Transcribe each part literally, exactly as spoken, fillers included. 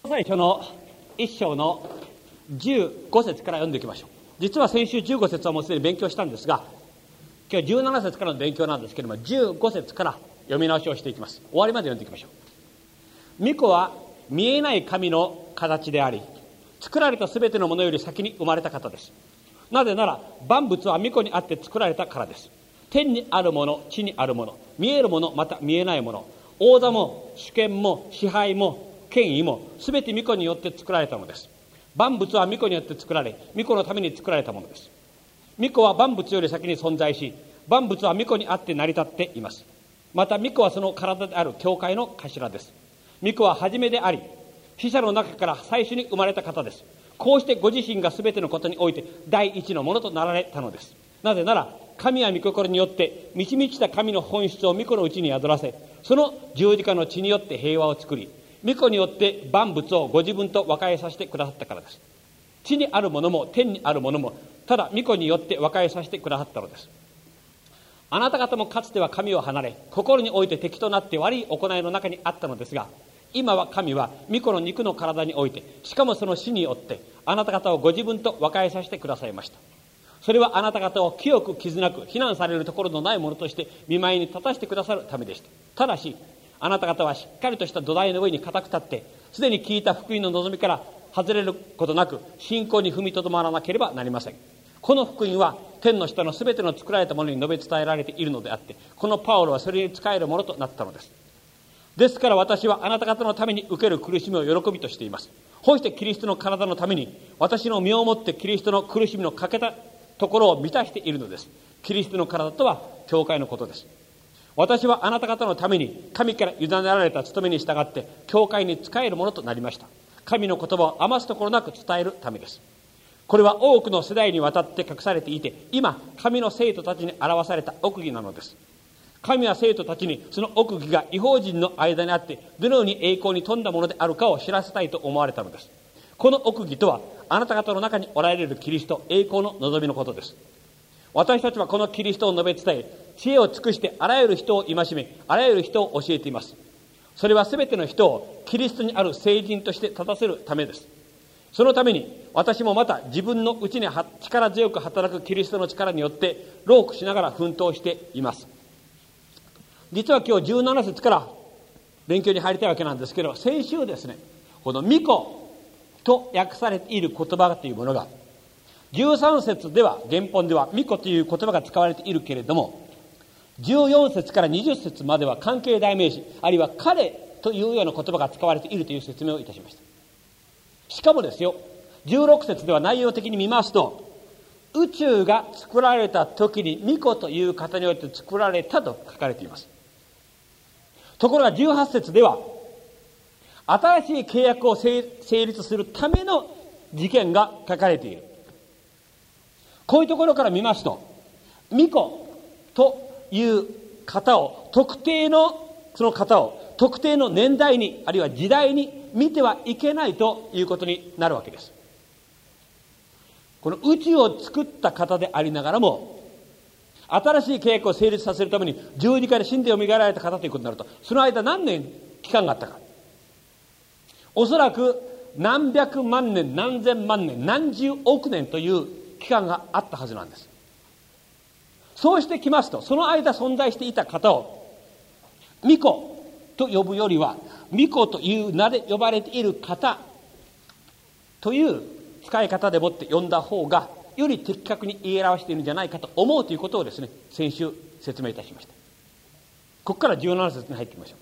最初の一章のじゅうご節から読んでいきましょう。実は先週じゅうご節はもうすでに勉強したんですが、今日じゅうなな節からの勉強なんですけれども、じゅうご節から読み直しをしていきます。終わりまで読んでいきましょう。御子は見えない神の形であり、作られたすべてのものより先に生まれた方です。なぜなら万物は御子にあって作られたからです。天にあるもの、地にあるもの、見えるもの、また見えないもの、王座も主権も支配も権威もすべて御子によって作られたのです。万物は御子によって作られ、御子のために作られたものです。御子は万物より先に存在し、万物は御子にあって成り立っています。また御子はその体である教会の頭です。御子は初めであり、死者の中から最初に生まれた方です。こうしてご自身がすべてのことにおいて第一のものとなられたのです。なぜなら神は御心によって満ち満ちた神の本質を御子のうちに宿らせ、その十字架の血によって平和を作り、御子によって万物をご自分と和解させてくださったからです。地にあるものも天にあるものもただ御子によって和解させてくださったのです。あなた方もかつては神を離れ、心において敵となって悪い行いの中にあったのですが、今は神は御子の肉の体において、しかもその死によってあなた方をご自分と和解させてくださいました。それはあなた方を清く傷なく非難されるところのないものとして見舞いに立たせてくださるためでした。ただしあなた方はしっかりとした土台の上に固く立って、すでに聞いた福音の望みから外れることなく信仰に踏みとどまらなければなりません。この福音は天の下のすべての作られたものに述べ伝えられているのであって、このパウロはそれに仕えるものとなったのです。ですから私はあなた方のために受ける苦しみを喜びとしています。こうしてキリストの体のために私の身をもってキリストの苦しみの欠けたところを満たしているのです。キリストの体とは教会のことです。私はあなた方のために神から委ねられた務めに従って教会に仕えるものとなりました。神の言葉を余すところなく伝えるためです。これは多くの世代にわたって隠されていて、今神の生徒たちに表された奥義なのです。神は生徒たちにその奥義が異邦人の間にあってどのように栄光に富んだものであるかを知らせたいと思われたのです。この奥義とはあなた方の中におられるキリスト、栄光の望みのことです。私たちはこのキリストを述べ伝え、知恵を尽くしてあらゆる人を戒め、あらゆる人を教えています。それはすべての人をキリストにある聖人として立たせるためです。そのために私もまた自分のうちに力強く働くキリストの力によって労苦しながら奮闘しています。実は今日じゅうなな節から勉強に入りたいわけなんですけど、先週ですね、この御子と訳されている言葉というものがじゅうさん節では、原本では御子という言葉が使われているけれども、じゅうよん節からにじゅう節までは関係代名詞、あるいは彼というような言葉が使われているという説明をいたしました。しかもですよ、じゅうろく節では内容的に見ますと、宇宙が作られた時に御子という方によって作られたと書かれています。ところがじゅうはち節では、新しい契約を成立するための事件が書かれている。こういうところから見ますと、御子という方を、特定のその方を特定の年代に、あるいは時代に見てはいけないということになるわけです。この宇宙を作った方でありながらも、新しい契約を成立させるために十字架で死んでよみがえられた方ということになると、その間何年期間があったか、おそらく何百万年、何千万年、何十億年という期間があったはずなんです。そうしてきますと、その間存在していた方を御子と呼ぶよりは、御子という名で呼ばれている方という使い方でもって呼んだ方がより的確に言い表しているんじゃないかと思うということをですね、先週説明いたしました。ここからじゅうなな節に入ってみましょ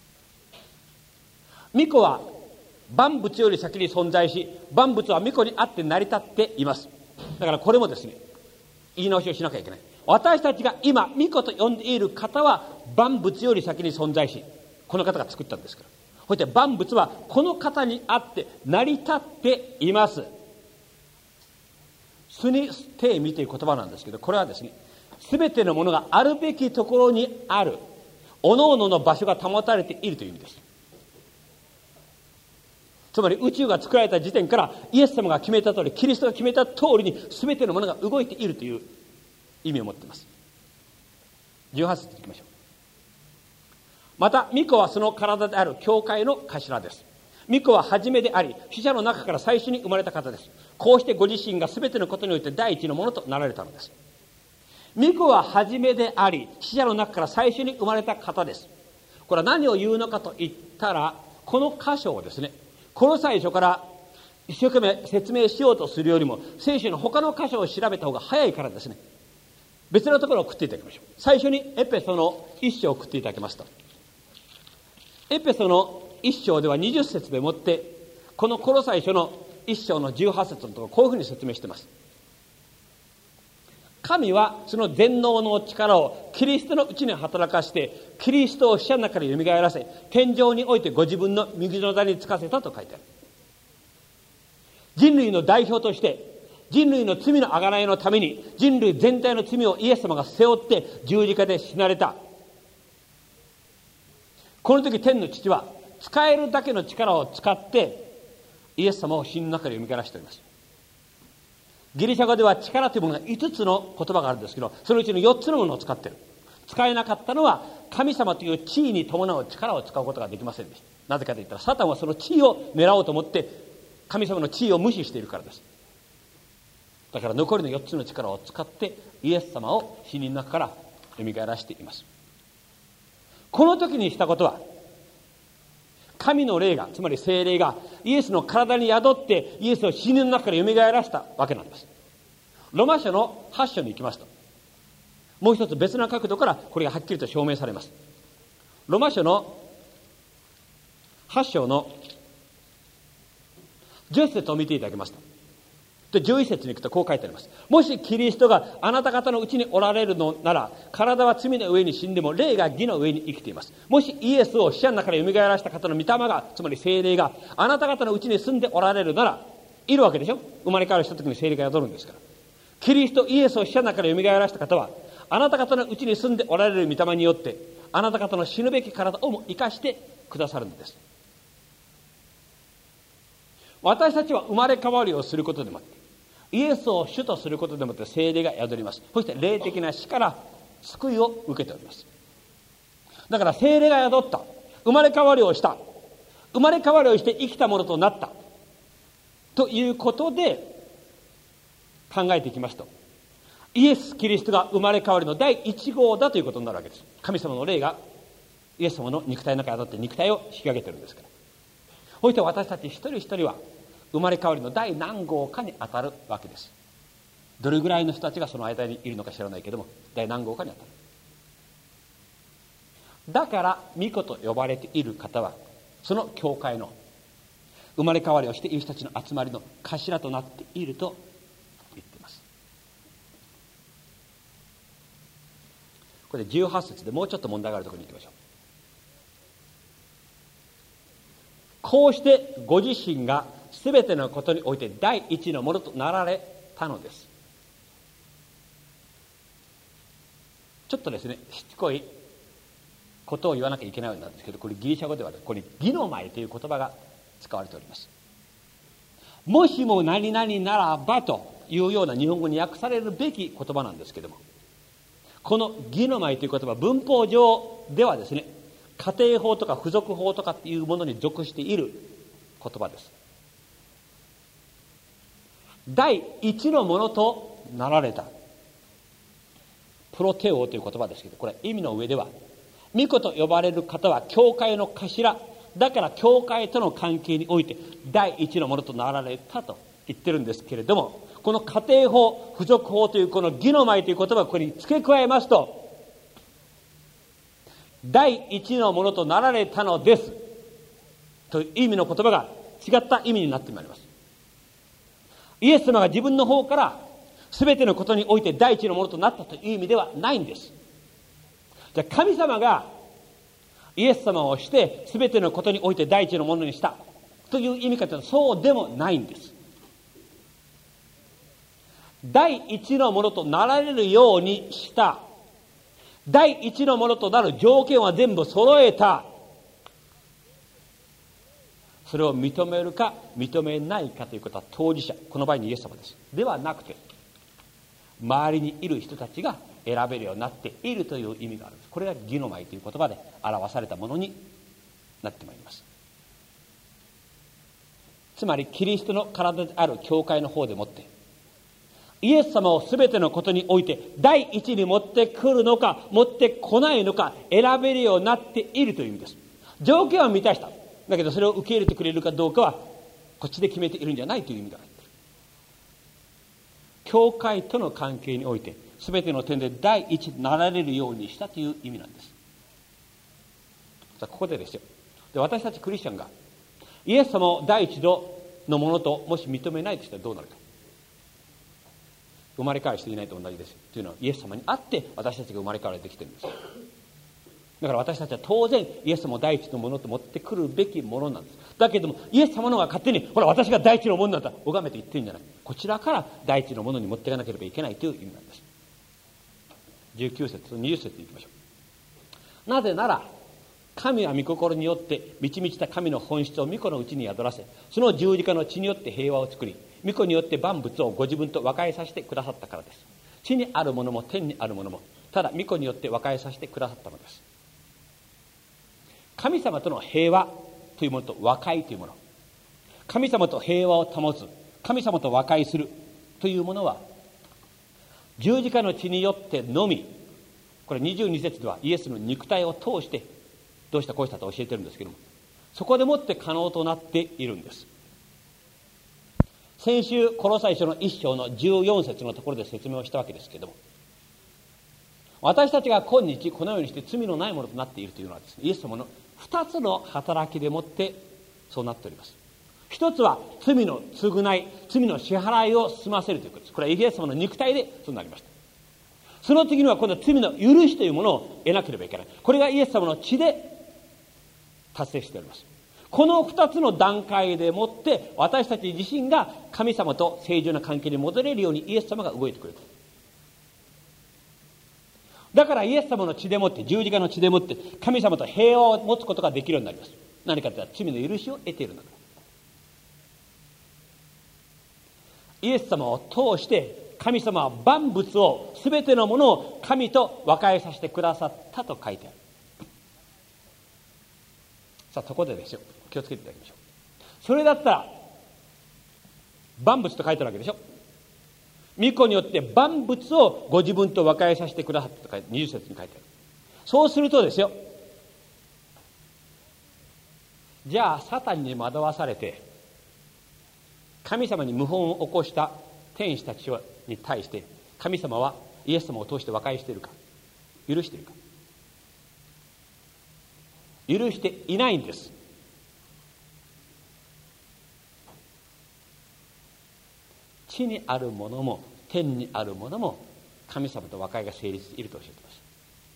う。御子は万物より先に存在し、万物は御子にあって成り立っています。だからこれもですね、言い直しをしなきゃいけない。私たちが今御子と呼んでいる方は万物より先に存在し、この方が作ったんですから、そして万物はこの方にあって成り立っています。スニステーミという言葉なんですけど、これはですね、すべてのものがあるべきところにある、おのおのの場所が保たれているという意味です。つまり宇宙が作られた時点からイエス様が決めた通り、キリストが決めた通りにすべてのものが動いているという意味を持っています。じゅうはち節いきましょう。また御子はその体である教会の頭です。 御子は初めであり、死者の中から最初に生まれた方です。こうしてご自身がすべてのことにおいて第一のものとなられたのです。御子は初めであり、死者の中から最初に生まれた方です。これは何を言うのかと言ったら、この箇所をですね、この最初から一生懸命説明しようとするよりも、聖書の他の箇所を調べた方が早いからですね、別のところを送っていただきましょう。最初にエペソの一章を送っていただきますと、エペソの一章ではにじゅっ節でもって、このコロサイ書の一章のじゅうはち節のところ、こういうふうに説明しています。神はその全能の力をキリストのうちに働かして、キリストを死者の中からよみがえらせ、天上においてご自分の右の座につかせたと書いてある。人類の代表として、人類の罪の贖いのために、人類全体の罪をイエス様が背負って十字架で死なれた。この時天の父は使えるだけの力を使ってイエス様を死の中で蘇らせております。ギリシャ語では力というものがいつつの言葉があるんですけど、そのうちのよっつのものを使っている。使えなかったのは神様という地位に伴う力を使うことができませんでした。なぜかと言ったら、サタンはその地位を狙おうと思って神様の地位を無視しているからです。だから残りのよっつの力を使ってイエス様を死人の中から蘇らせています。この時にしたことは、神の霊が、つまり聖霊がイエスの体に宿ってイエスを死人の中から蘇らせたわけなんです。ロマ書のはち章に行きますと、もう一つ別な角度からこれがはっきりと証明されます。ロマ書のはち章のじゅっ節を見ていただきますと、じゅういち節に行くとこう書いてあります。もしキリストがあなた方のうちにおられるのなら、体は罪の上に死んでも霊が義の上に生きています。もしイエスを死者の中から蘇らせた方の御霊が、つまり聖霊があなた方のうちに住んでおられるなら、いるわけでしょ。生まれ変わりした時に聖霊が宿るんですから。キリストイエスを死者の中から蘇らせた方は、あなた方のうちに住んでおられる御霊によってあなた方の死ぬべき体をも生かしてくださるのです。私たちは生まれ変わりをすることでもあって、イエスを主とすることでもって聖霊が宿ります。そして霊的な死から救いを受けております。だから聖霊が宿った、生まれ変わりをした、生まれ変わりをして生きたものとなったということで考えていきますと、イエス・キリストが生まれ変わりの第一号だということになるわけです。神様の霊がイエス様の肉体の中に宿って肉体を引き上げているんですから。そして私たち一人一人は生まれ変わりの第何号かに当たるわけです。どれぐらいの人たちがその間にいるのか知らないけども、第何号かに当たる。だから御子と呼ばれている方は、その教会の生まれ変わりをしている人たちの集まりの頭となっていると言っています。これでじゅうはち節でもうちょっと問題があるところに行きましょう。こうしてご自身がすべてのことにおいて第一のものとなられたのです。ちょっとですね、しつこいことを言わなきゃいけないようなんですけど、これギリシャ語ではここに義の前という言葉が使われております。もしも何々ならばというような日本語に訳されるべき言葉なんですけども、この義の前という言葉、文法上ではですね、家庭法とか付属法とかっていうものに属している言葉です。第一のものとなられた、プロテオという言葉ですけど、これ意味の上では、御子と呼ばれる方は教会の頭だから、教会との関係において第一のものとなられたと言ってるんですけれども、この家庭法付属法というこの義の前という言葉をここに付け加えますと、第一のものとなられたのですという意味の言葉が違った意味になってまいります。イエス様が自分の方から全てのことにおいて第一のものとなったという意味ではないんです。じゃあ神様がイエス様をして全てのことにおいて第一のものにしたという意味かというと、そうでもないんです。第一のものとなられるようにした、第一のものとなる条件は全部揃えた。それを認めるか認めないかということは当事者、この場合にイエス様です。ではなくて、周りにいる人たちが選べるようになっているという意味があるんです。これが義の前という言葉で表されたものになってまいります。 つまりキリストの体である教会の方でもって、イエス様を全てのことにおいて第一に持ってくるのか持ってこないのか選べるようになっているという意味です。条件は満たした。だけどそれを受け入れてくれるかどうかはこっちで決めているんじゃないという意味がある。教会との関係において全ての点で第一になられるようにしたという意味なんです。さあここでですよ。で私たちクリスチャンがイエス様を第一度のものともし認めないとしたらどうなるか。生まれ変わりしていないと同じですというのはイエス様にあって私たちが生まれ変わりできているんです。だから私たちは当然イエス様を第一のものと持ってくるべきものなんです。だけどもイエス様のが勝手にほら私が第一のものなんだ拝めて言ってるんじゃない。こちらから第一のものに持っていかなければいけないという意味なんです。じゅうきゅう節とにじゅう節に行きましょう。なぜなら神は御心によって満ち満ちた神の本質を御子のうちに宿らせ、その十字架の血によって平和を作り、御子によって万物をご自分と和解させてくださったからです。地にあるものも天にあるものもただ御子によって和解させてくださったのです。神様との平和というものと和解というもの、神様と平和を保つ、神様と和解するというものは十字架の血によってのみ、これにじゅうに節ではイエスの肉体を通してどうしたこうしたと教えてるんですけども、そこでもって可能となっているんです。先週コロサイ書の一章のじゅうよん節のところで説明をしたわけですけども、私たちが今日このようにして罪のないものとなっているというのはですね、イエス様の二つの働きでもってそうなっております。一つは罪の償い、罪の支払いを済ませるということです。これはイエス様の肉体でそうなりました。その次には今度は罪の許しというものを得なければいけない。これがイエス様の血で達成しております。この二つの段階でもって私たち自身が神様と正常な関係に戻れるようにイエス様が動いてくれる。だからイエス様の血でもって十字架の血でもって神様と平和を持つことができるようになります。何かというと罪の許しを得ているのだ。イエス様を通して神様は万物を全てのものを神と和解させてくださったと書いてある。さあそこでですよ、気をつけていただきましょう。それだったら万物と書いてあるわけでしょ。御子によって万物をご自分と和解させてくださったと書いてにじゅう節に書いてある。そうするとですよ、じゃあサタンに惑わされて神様に謀反を起こした天使たちに対して神様はイエス様を通して和解しているか、許しているか。許していないんです。地にあるものも天にあるものも神様と和解が成立していると教えています。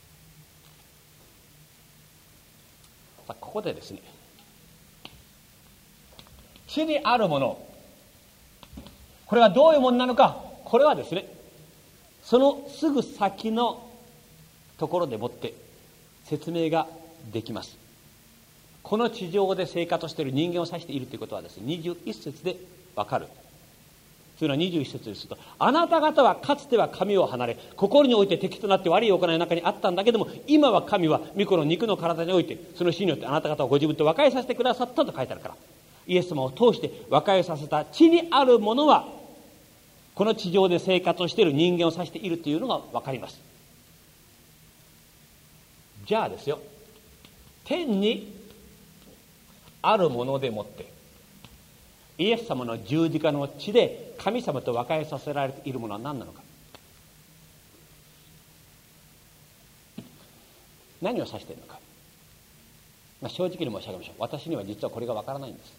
さあここでですね、地にあるもの、これはどういうものなのか、これはですね、そのすぐ先のところでもって説明ができます。この地上で生活している人間を指しているということはですね、にじゅういち節でわかる。というのはにじゅういち節ですと、あなた方はかつては神を離れ心において敵となって悪い行いの中にあったんだけども、今は神は御子の肉の体においてその死によってあなた方をご自分と和解させてくださったと書いてあるから、イエス様を通して和解させた地にあるものはこの地上で生活をしている人間を指しているというのがわかります。じゃあですよ、天にあるものでもってイエス様の十字架の血で神様と和解させられているものは何なのか。何を指しているのか、まあ、正直に申し上げましょう。私には実はこれがわからないんです。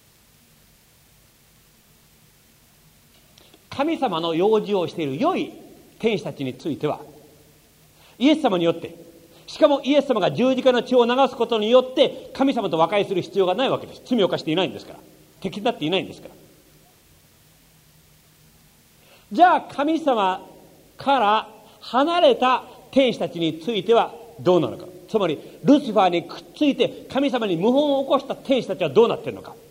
神様の用事をしている良い天使たちについてはイエス様によって、しかもイエス様が十字架の血を流すことによって神様と和解する必要がないわけです。罪を犯していないんですから、敵になっていないんですから。じゃあ神様から離れた天使たちについてはどうなのか。つまりルシファーにくっついて神様に謀反を起こした天使たちはどうなっているのか。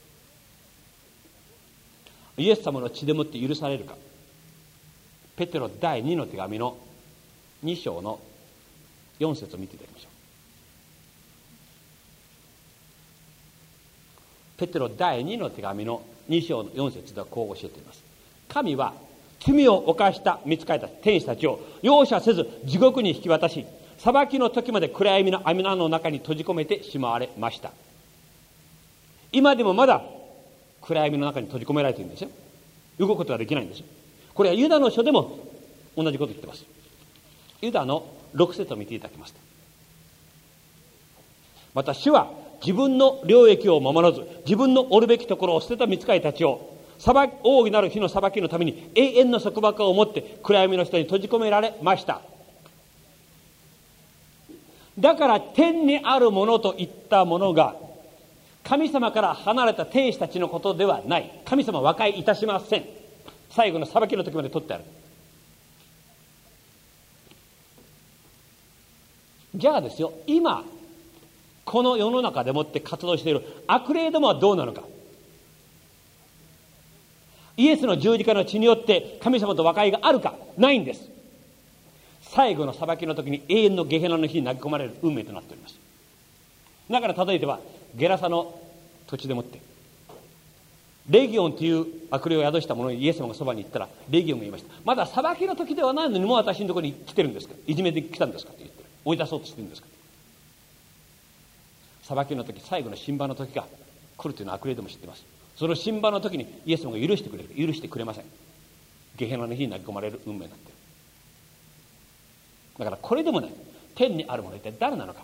イエス様の血でもって許されるか。ペテロだいにの手紙のに章のよん節を見ていただきましょペテロ第二の手紙のに章のよん節ではこう教えています。神は罪を犯した御使いたち天使たちを容赦せず地獄に引き渡し、裁きの時まで暗闇の網の中に閉じ込めてしまわれました。今でもまだ暗闇の中に閉じ込められているんですよ。動くことができないんですよ。これはユダの書でも同じこと言ってます。ユダのろく節を見ていただきますと、また主は自分の領域を守らず自分のおるべきところを捨てた御使いたちを裁き大いなる日の裁きのために永遠の束縛を持って暗闇の下に閉じ込められました。だから天にあるものといったものが神様から離れた天使たちのことではない。神様は和解いたしません。最後の裁きの時まで取ってある。じゃあですよ、今この世の中でもって活動している悪霊どもはどうなのか。イエスの十字架の血によって神様と和解があるか。ないんです。最後の裁きの時に永遠のゲヘナの火に投げ込まれる運命となっております。だから例えばゲラサの土地でもってレギオンという悪霊を宿した者にイエス様がそばに行ったら、レギオンが言いました。まだ裁きの時ではないのにもう私のところに来てるんですか、いじめてきたんですかって言って追い出そうとしてるんですか。裁きの時、最後の審判の時が来るというのは悪霊でも知ってます。その審判の時にイエス様が許してくれる、許してくれません。ゲヘナの火に投げ込まれる運命になっている。だからこれでもね、天にあるものは一体誰なのか。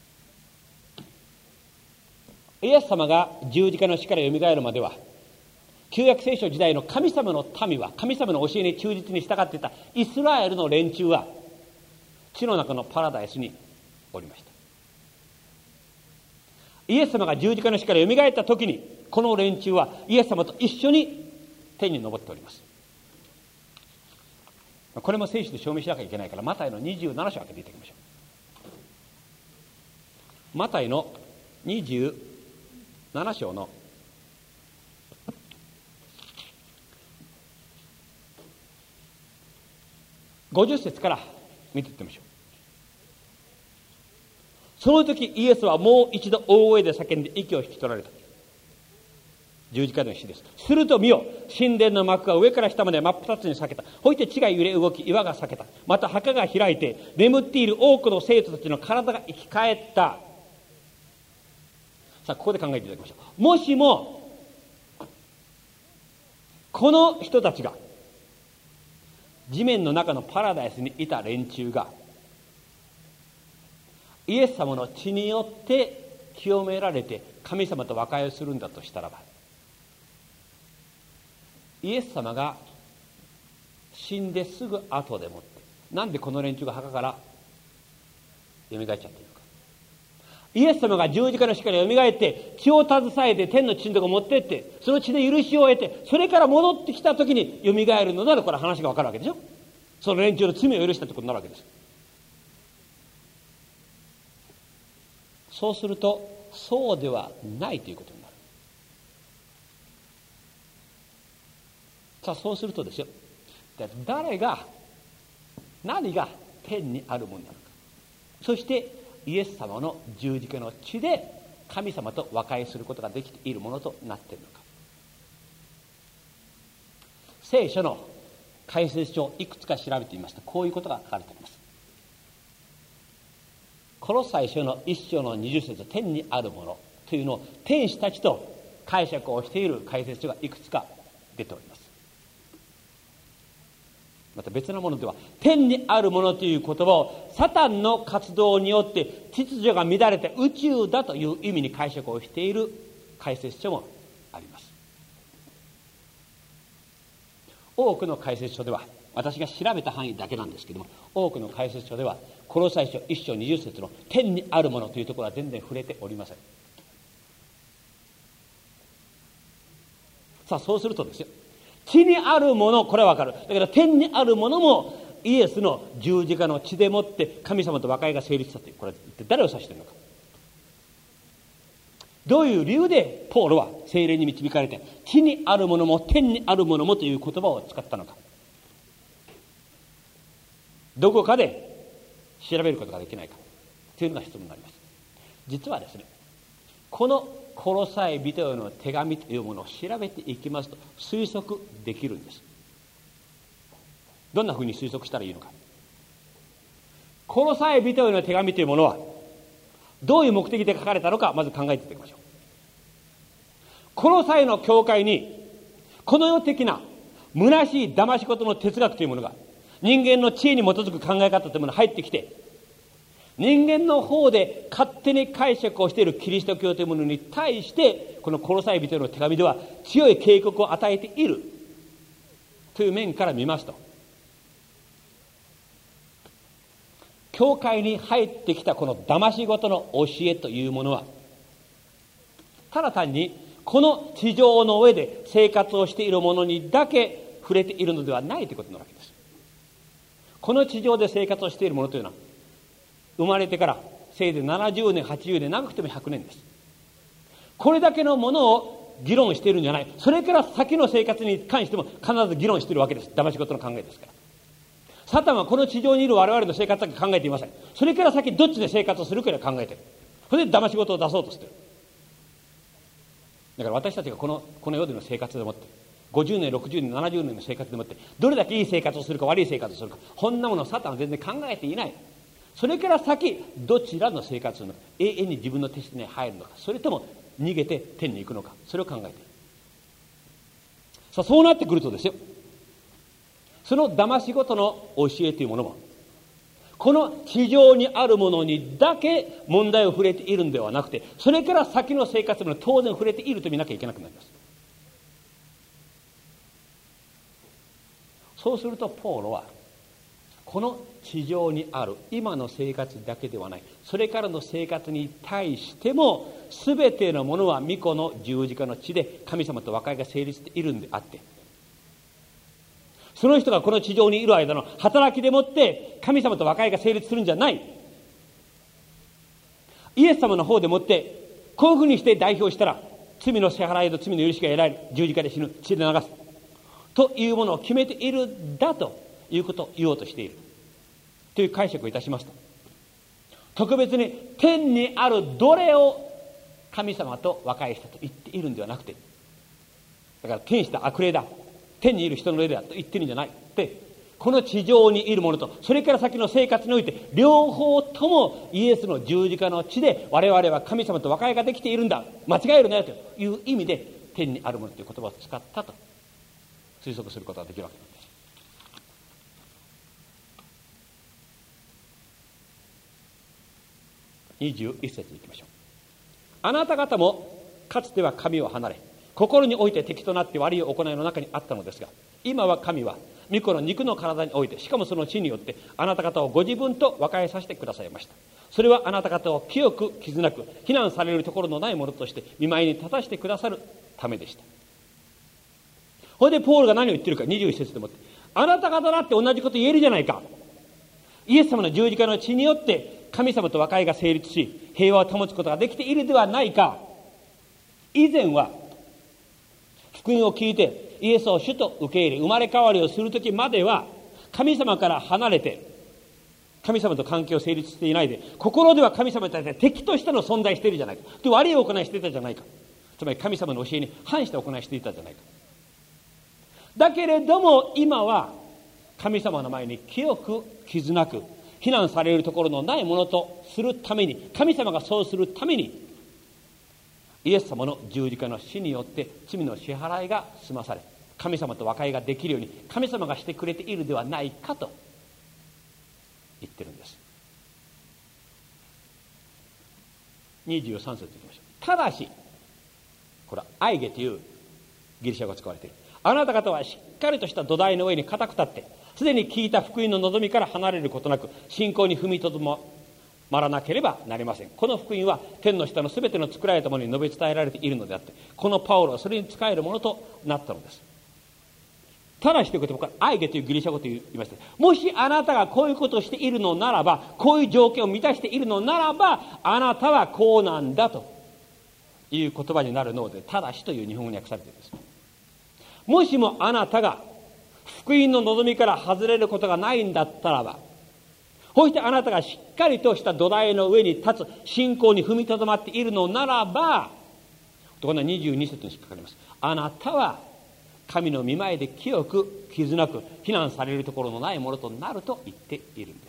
イエス様が十字架の死からよみがえるまでは、旧約聖書時代の神様の民は、神様の教えに忠実に従っていたイスラエルの連中は地の中のパラダイスにおりました。イエス様が十字架の死からよみがえった時に、この連中はイエス様と一緒に天に昇っております。これも聖書で証明しなきゃいけないから、マタイのにじゅうなな章を開けていただきましょう。マタイのにじゅうなな章のごじゅっ節から見ていってみましょう。その時イエスはもう一度大声で叫んで息を引き取られた。十字架での死です。すると見よ、神殿の幕が上から下まで真っ二つに裂けた。ほいて地が揺れ動き、岩が裂けた。また墓が開いて、眠っている多くの生徒たちの体が生き返った。さあ、ここで考えていただきましょう。もしもこの人たちが地面の中のパラダイスにいた連中がイエス様の血によって清められて神様と和解をするんだとしたらば、イエス様が死んですぐ後でもって、なんでこの連中が墓から蘇っちゃっているのか。イエス様が十字架の死から蘇って血を携えて天の血のとこ持ってって、その血で許しを得て、それから戻ってきた時に蘇るのなら、これ話が分かるわけでしょ。その連中の罪を許したってことになるわけです。そうするとそうではないということになる。さあ、そうするとですよ、誰が何が天にあるものなのか、そしてイエス様の十字架の血で神様と和解することができているものとなっているのか。聖書の解説書をいくつか調べてみますと、こういうことが書かれています。コロサイ書の一章の二十節、天にあるものというのを天使たちと解釈をしている解説書がいくつか出ております。また別なものでは、天にあるものという言葉をサタンの活動によって秩序が乱れて宇宙だという意味に解釈をしている解説書もあります。多くの解説書では、私が調べた範囲だけなんですけども、多くの解説書ではコロサイ書一章二十節の天にあるものというところは全然触れておりません。さあ、そうするとですよ、地にあるもの、これはわかる。だけど天にあるものもイエスの十字架の血でもって神様と和解が成立したという、これは一体誰を指しているのか。どういう理由でポールは聖霊に導かれて地にあるものも天にあるものもという言葉を使ったのか。どこかで調べることができないかというのが質問になります。実はですね、このコロサイ人への手紙というものを調べていきますと推測できるんです。どんなふうに推測したらいいのか。コロサイ人への手紙というものはどういう目的で書かれたのか、まず考えていただきましょう。コロサイの教会にこの世的な虚しい騙し事の哲学というものが、人間の知恵に基づく考え方というものが入ってきて、人間の方で勝手に解釈をしているキリスト教というものに対して、このコロサイ人への手紙では強い警告を与えているという面から見ますと、教会に入ってきたこの騙し事の教えというものは、ただ単にこの地上の上で生活をしている者にだけ触れているのではないということなわけです。この地上で生活をしている者というのは、生まれてからせいぜいななじゅうねんはちじゅうねん、長くてもひゃくねんです。これだけのものを議論しているんじゃない、それから先の生活に関しても必ず議論しているわけです。騙し事の考えですから。サタンはこの地上にいる我々の生活だけ考えていません。それから先どっちで生活をするかで考えている。それで騙し事を出そうとしている。だから私たちがこのこの世での生活でもってごじゅうねんろくじゅうねんななじゅうねんの生活でもってどれだけいい生活をするか悪い生活をするか、こんなものをサタンは全然考えていない。それから先どちらの生活をするのか、永遠に自分の手下に入るのか、それとも逃げて天に行くのか、それを考えている。さあそうなってくるとですよ、その騙し事の教えというものもこの地上にあるものにだけ問題を触れているのではなくて、それから先の生活にも当然触れていると見なきゃいけなくなります。そうするとポーロはこの地上にある今の生活だけではない、それからの生活に対しても全てのものは御子の十字架の地で神様と和解が成立しているんであって、その人がこの地上にいる間の働きでもって神様と和解が成立するんじゃない。イエス様の方でもってこういうふうにして代表したら罪の支払いと罪の許しが得られる、十字架で死ぬ、血で流すというものを決めているんだということを言おうとしているという解釈をいたしますと、特別に天にあるどれを神様と和解したと言っているんではなくて、だから天使だ、悪霊だ、天にいる人の霊だと言ってるんじゃないって、この地上にいるものとそれから先の生活において両方ともイエスの十字架の地で我々は神様と和解ができているんだ、間違えるなよという意味で天にあるものという言葉を使ったと推測することができるわけなんです。にじゅういち節に行きましょう。あなた方もかつては神を離れ心において敵となって悪い行いの中にあったのですが、今は神は御子の肉の体において、しかもその血によってあなた方をご自分と和解させてくださいました。それはあなた方を清く傷なく非難されるところのないものとして御前に立たせてくださるためでした。これでポールが何を言ってるか、にじゅういち節でもって、あなた方だって同じこと言えるじゃないか。イエス様の十字架の血によって神様と和解が成立し平和を保つことができているではないか。以前は福音を聞いてイエスを主と受け入れ生まれ変わりをするときまでは神様から離れて神様と関係を成立していないで、心では神様に対して敵としての存在しているじゃないか、で悪い行いしていたじゃないか、つまり神様の教えに反した行いしていたじゃないか。だけれども今は神様の前に清く傷なく非難されるところのないものとするために、神様がそうするためにイエス様の十字架の死によって罪の支払いが済まされ、神様と和解ができるように神様がしてくれているではないかと言ってるんです。にじゅうさん節いきましょう。ただし、これはアイゲというギリシャ語が使われている。あなた方はしっかりとした土台の上に固く立って、すでに聞いた福音の望みから離れることなく信仰に踏みとどまらなければなりません。この福音は天の下のすべての作られたものに述べ伝えられているのであって、このパウロはそれに仕えるものとなったのです。ただしということは、これアイゲというギリシャ語と言いまして、もしあなたがこういうことをしているのならば、こういう条件を満たしているのならば、あなたはこうなんだという言葉になるので、ただしという日本語に訳されているんです。もしもあなたが福音の望みから外れることがないんだったらば、そしてあなたがしっかりとした土台の上に立つ信仰に踏みとどまっているのならば、 ところがにじゅうに節に引っかかります。あなたは神の御前で清く傷なく非難されるところのないものとなると言っているんです。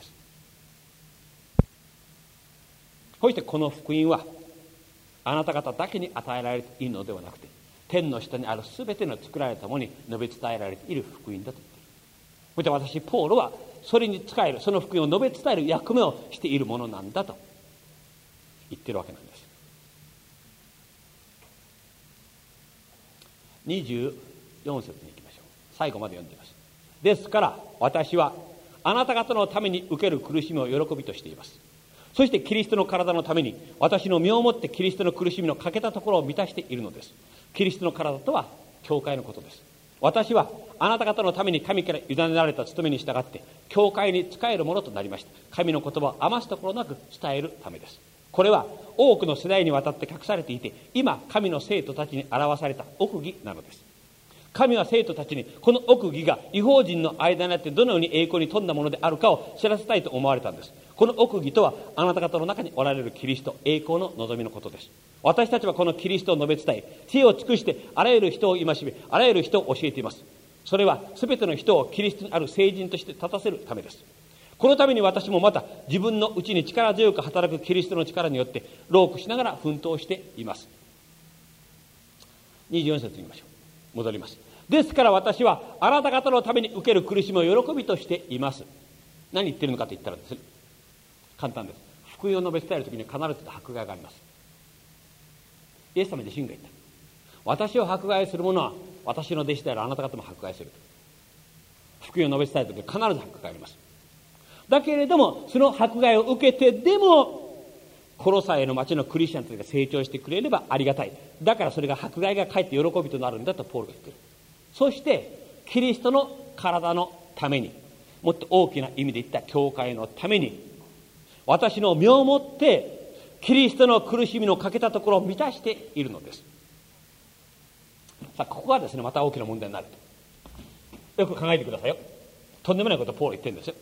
そしてこの福音はあなた方だけに与えられているのではなくて、天の下にあるすべての作られたものに述べ伝えられている福音だと言っている。そして私ポーロはそれに仕える、その福音を述べ伝える役目をしているものなんだと言っているわけなんです。にじゅうよん節に行きましょう。最後まで読んでいます。ですから私はあなた方のために受ける苦しみを喜びとしています。そしてキリストの体のために私の身をもってキリストの苦しみの欠けたところを満たしているのです。キリストの体とは教会のことです。私はあなた方のために神から委ねられた務めに従って教会に仕えるものとなりました。神の言葉を余すところなく伝えるためです。これは多くの世代にわたって隠されていて、今神の生徒たちに表された奥義なのです。神は生徒たちにこの奥義が異邦人の間にあってどのように栄光に富んだものであるかを知らせたいと思われたんです。この奥義とはあなた方の中におられるキリスト、栄光の望みのことです。私たちはこのキリストを述べ伝え、知恵を尽くしてあらゆる人を戒め、あらゆる人を教えています。それは全ての人をキリストにある聖人として立たせるためです。このために私もまた自分のうちに力強く働くキリストの力によって労苦しながら奮闘しています。にじゅうよん節に言いましょう。戻ります。ですから私はあなた方のために受ける苦しみを喜びとしています。何言ってるのかと言ったらですね、簡単です。福音を述べ伝えるときに必ず迫害があります。イエス様自身が言った。私を迫害する者は私の弟子であるあなた方も迫害する。福音を述べ伝えるときに必ず迫害があります。だけれどもその迫害を受けてでもコロサイの町のクリスチャンたちが成長してくれればありがたい。だからそれが迫害がかえって喜びとなるんだとポールが言っている。そしてキリストの体のために、もっと大きな意味で言った教会のために、私の身をもってキリストの苦しみの欠けたところを満たしているのです。さあここがですねまた大きな問題になると。よく考えてくださいよ。とんでもないことをポール言ってるんですよ。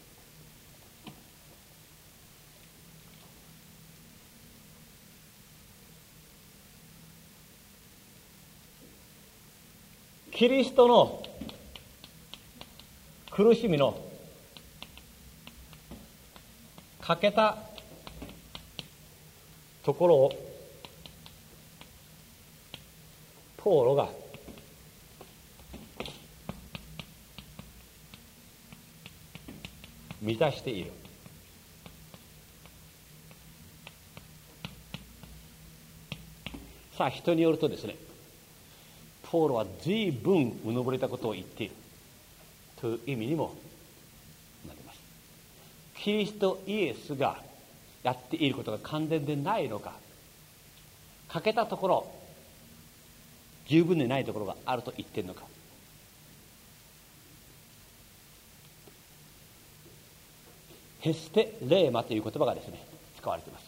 キリストの苦しみの欠けたところをポーロが満たしている。さあ人によるとですね、ポーロは随分うぬぼれたことを言っているという意味にもなります。キリストイエスがやっていることが完全でないのか、欠けたところ、十分でないところがあると言っているのか。ヘステレーマという言葉がですね使われています。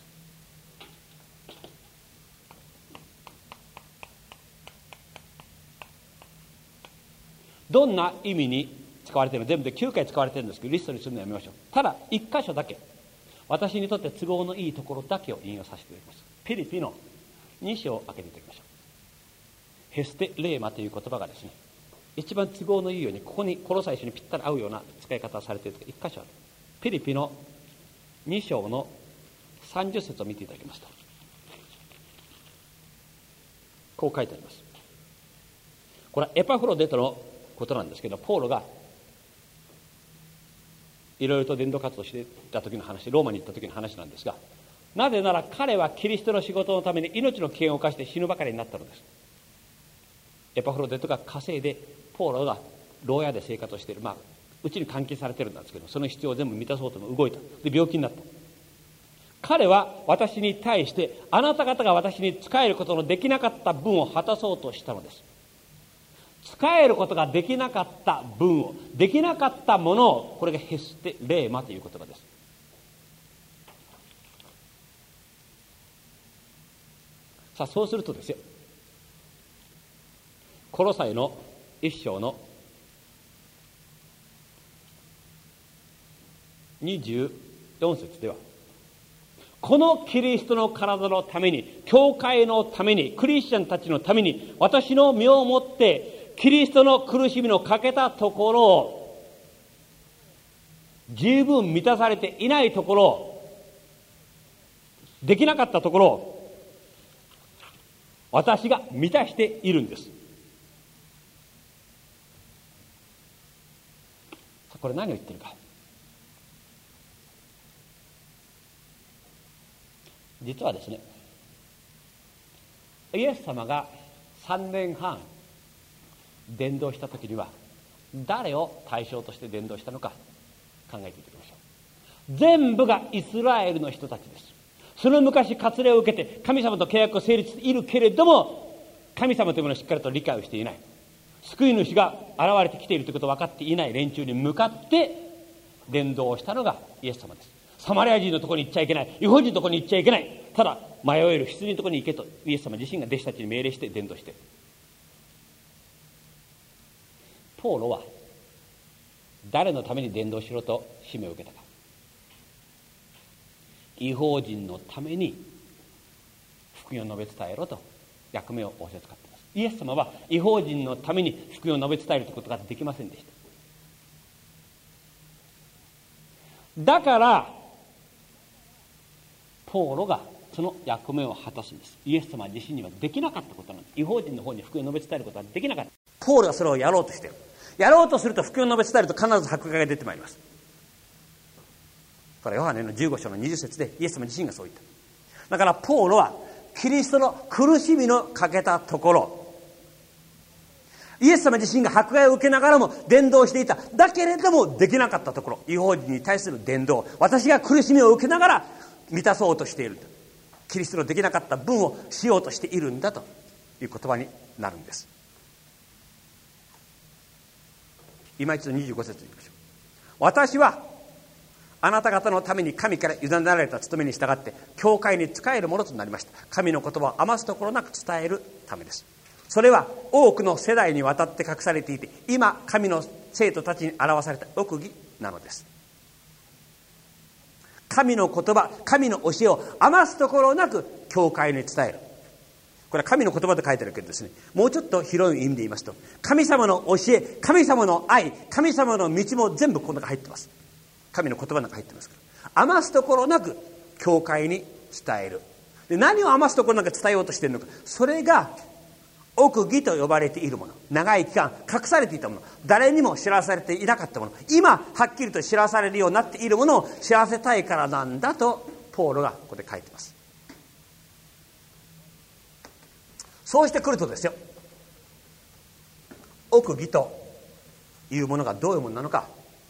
どんな意味に使われているの、全部できゅうかい使われているんですけどリストにするのやめましょう。ただいっ箇所だけ、私にとって都合のいいところだけを引用させていただきます。ピリピのに章を開けていただきましょう。ヘステレーマという言葉がですね一番都合のいいようにここにコロサイ書にぴったり合うような使い方をされているといっ箇所ある。ピリピのに章のさんじゅっ節を見ていただきますとこう書いてあります。これはエパフロデトのことなんですけど、ポーロがいろいろと伝道活動していた時の話、ローマに行った時の話なんですが、なぜなら彼はキリストの仕事のために命の危険を冒して死ぬばかりになったのです。エパフロデトが稼いでポーロが牢屋で生活をしている、まあうちに監禁されてるんですけど、その必要を全部満たそうとも動いた。で病気になった。彼は私に対してあなた方が私に仕えることのできなかった分を果たそうとしたのです。仕えることができなかった分を、できなかったものを、これがヘステレーマという言葉です。さあそうするとですよ、コロサイの一章のにじゅうよん節では、 このキリストの体のために、教会のために、クリスチャンたちのために、私の身をもってキリストの苦しみのかけたところを、十分満たされていないところを、できなかったところを、私が満たしているんです。これ何を言ってるか。実はですね、イエス様がさんねんはん伝道した時には誰を対象として伝道したのか考えていきましょう。全部がイスラエルの人たちです。その昔割礼を受けて神様と契約を成立しているけれども、神様というものをしっかりと理解をしていない、救い主が現れてきているということを分かっていない連中に向かって伝道をしたのがイエス様です。サマリア人のところに行っちゃいけない、違法人のところに行っちゃいけない、ただ迷える羊のところに行けとイエス様自身が弟子たちに命令して伝道して、ポーロは誰のために伝道しろと使命を受けたか。違法人のために福音を述べ伝えろと役目を仰せつかっています。イエス様は違法人のために福音を述べ伝えるということができませんでした。だからポーロがその役目を果たすんです。イエス様自身にはできなかったことなんです。違法人の方に福音を述べ伝えることはできなかった。ポーロがそれをやろうとしている。やろうとすると福音を述べ伝えると必ず迫害が出てまいります。これヨハネのじゅうご章のにじゅっ節でイエス様自身がそう言った。だからポーロはキリストの苦しみのかけたところ、イエス様自身が迫害を受けながらも伝道していた。だけれどもできなかったところ、違法人に対する伝道、私が苦しみを受けながら満たそうとしているんだ。キリストのできなかった分をしようとしているんだという言葉になるんです。今一度にじゅうご節にいきましょう。私はあなた方のために神から委ねられた務めに従って教会に仕えるものとなりました。神の言葉を余すところなく伝えるためです。それは多くの世代にわたって隠されていて、今神の生徒たちに表された奥義なのです。神の言葉、神の教えを余すところなく教会に伝える。これは神の言葉と書いてあるけどですね、もうちょっと広い意味で言いますと、神様の教え、神様の愛、神様の道も全部この中に入ってます。神の言葉の中に入ってますから、余すところなく教会に伝える。で、何を余すところなく伝えようとしているのか、それが奥義と呼ばれているもの、長い期間隠されていたもの、誰にも知らされていなかったもの、今はっきりと知らされるようになっているものを知らせたいからなんだとポーロがここで書いてます。そうしてくるとですよ、奥義というものがどういうものなのか、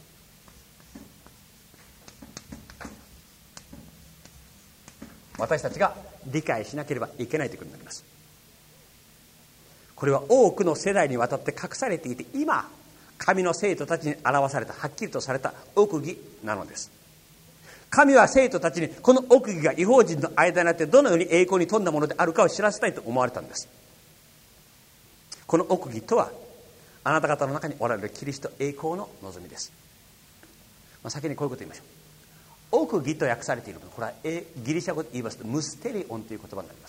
私たちが理解しなければいけないということになります。これは多くの世代にわたって隠されていて、今神の生徒たちに表された、はっきりとされた奥義なのです。神は生徒たちにこの奥義が異邦人の間にあってどのように栄光に富んだものであるかを知らせたいと思われたんです。この奥義とは、あなた方の中におられるキリスト栄光の望みです。まあ、先にこういうことを言いましょう。奥義と訳されているもの、これはギリシャ語で言いますとムステリオンという言葉になります。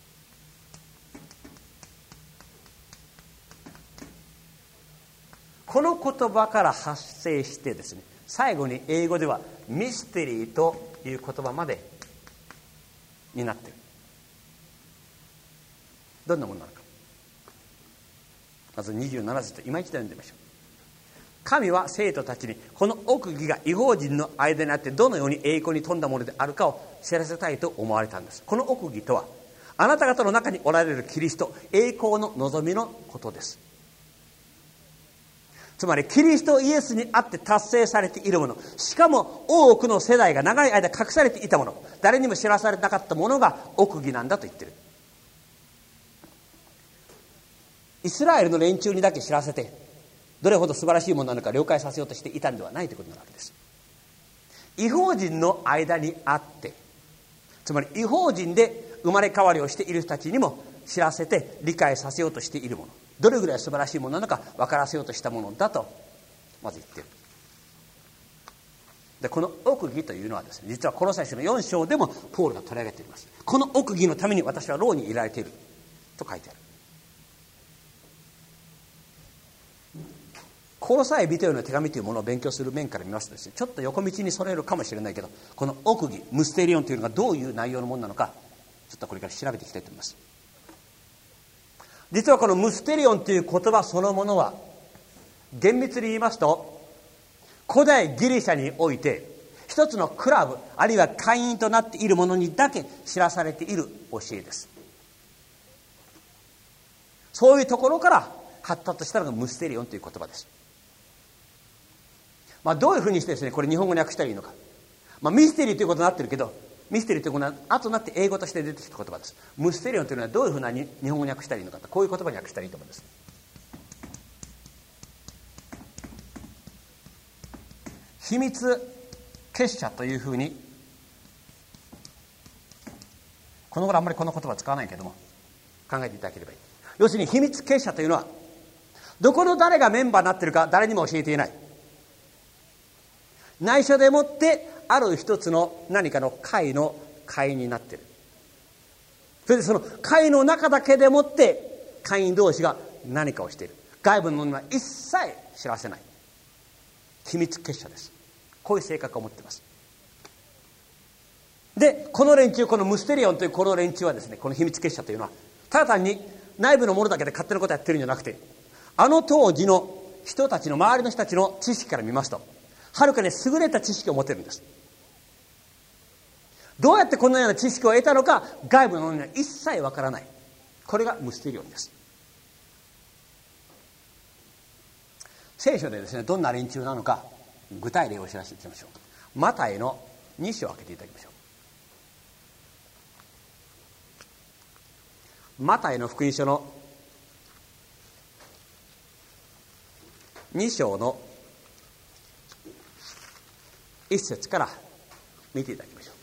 この言葉から発生してですね、最後に英語ではミステリーという言葉までになっている。どんなものなのか、まずにじゅうなな節と今一度読んでみましょう。神は生徒たちにこの奥義が異邦人の間にあってどのように栄光に富んだものであるかを知らせたいと思われたんです。この奥義とは、あなた方の中におられるキリスト栄光の望みのことです。つまりキリストイエスにあって達成されているもの、しかも多くの世代が長い間隠されていたもの、誰にも知らされなかったものが奥義なんだと言っている。イスラエルの連中にだけ知らせてどれほど素晴らしいものなのか了解させようとしていたんではないということなわけです。異邦人の間にあって、つまり異邦人で生まれ変わりをしている人たちにも知らせて理解させようとしているもの、どれぐらい素晴らしいものなのか分からせようとしたものだとまず言っている。 でこの奥義というのはですね、実はコロサイ書のよん章でもポールが取り上げています。この奥義のために私は牢に入れられていると書いてある。コロサイ人への手紙というものを勉強する面から見ますとですね、ちょっと横道にそれるかもしれないけど、この奥義ムステリオンというのがどういう内容のものなのか、ちょっとこれから調べていきたいと思います。実はこのムステリオンという言葉そのものは、厳密に言いますと古代ギリシャにおいて一つのクラブあるいは会員となっているものにだけ知らされている教えです。そういうところから発達したのがムステリオンという言葉です。まあ、どういうふうにしてですね、これ日本語に訳したらいいのか、まあ、ミステリーということになってるけど、ミステリーということは後になって英語として出てきた言葉です。ムステリオンというのはどういうふうな日本語に訳したらいいのかと、こういう言葉に訳したらいいと思うんです。秘密結社というふうに、この頃あんまりこの言葉は使わないけども考えていただければいい。要するに秘密結社というのは、どこの誰がメンバーになっているか誰にも教えていない、内緒でもってある一つの何かの会の会員になっている。それでその会の中だけでもって会員同士が何かをしている。外部のものは一切知らせない秘密結社です。こういう性格を持っています。でこの連中、このムステリオンというこの連中はですね、この秘密結社というのはただ単に内部のものだけで勝手なことをやってるんじゃなくて、あの当時の人たちの周りの人たちの知識から見ますと、はるかに優れた知識を持っているんです。どうやってこのような知識を得たのか、外部のものには一切わからない。これがムステリオンです。聖書でですね、どんな連中なのか具体例を知らせていきましょう。マタイのに章を開けていただきましょう。マタイの福音書のに章の一節から見ていただきましょ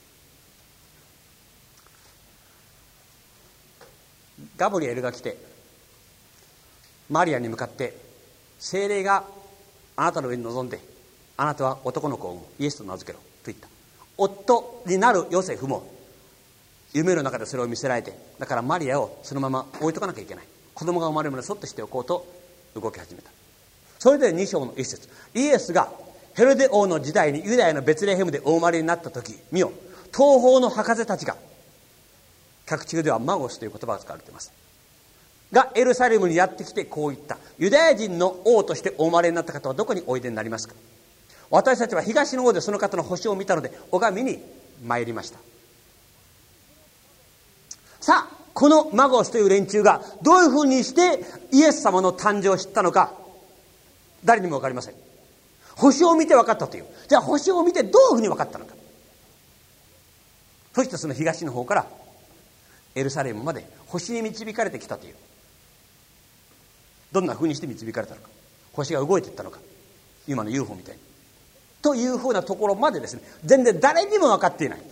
う。ガブリエルが来てマリアに向かって、聖霊があなたの上に臨んで、あなたは男の子を産む、イエスと名付けろと言った。夫になるヨセフも夢の中でそれを見せられて、だからマリアをそのまま置いとかなきゃいけない、子供が生まれるまでそっとしておこうと動き始めた。それでに章の一節、イエスがヘロデ王の時代にユダヤのベツレヘムでお生まれになった時、見よ、東方の博士たちが、各地ではマゴスという言葉が使われていますが、エルサレムにやってきてこう言った。ユダヤ人の王としてお生まれになった方はどこにおいでになりますか。私たちは東の方でその方の星を見たので拝みに参りました。さあ、このマゴスという連中がどういうふうにしてイエス様の誕生を知ったのか、誰にも分かりません。星を見て分かったという。じゃあ星を見てどういうふうに分かったのか。そしてその東の方からエルサレムまで星に導かれてきたという。どんなふうにして導かれたのか、星が動いていったのか、今の ユーフォー みたいにというふうなところまでですね、全然誰にも分かっていない。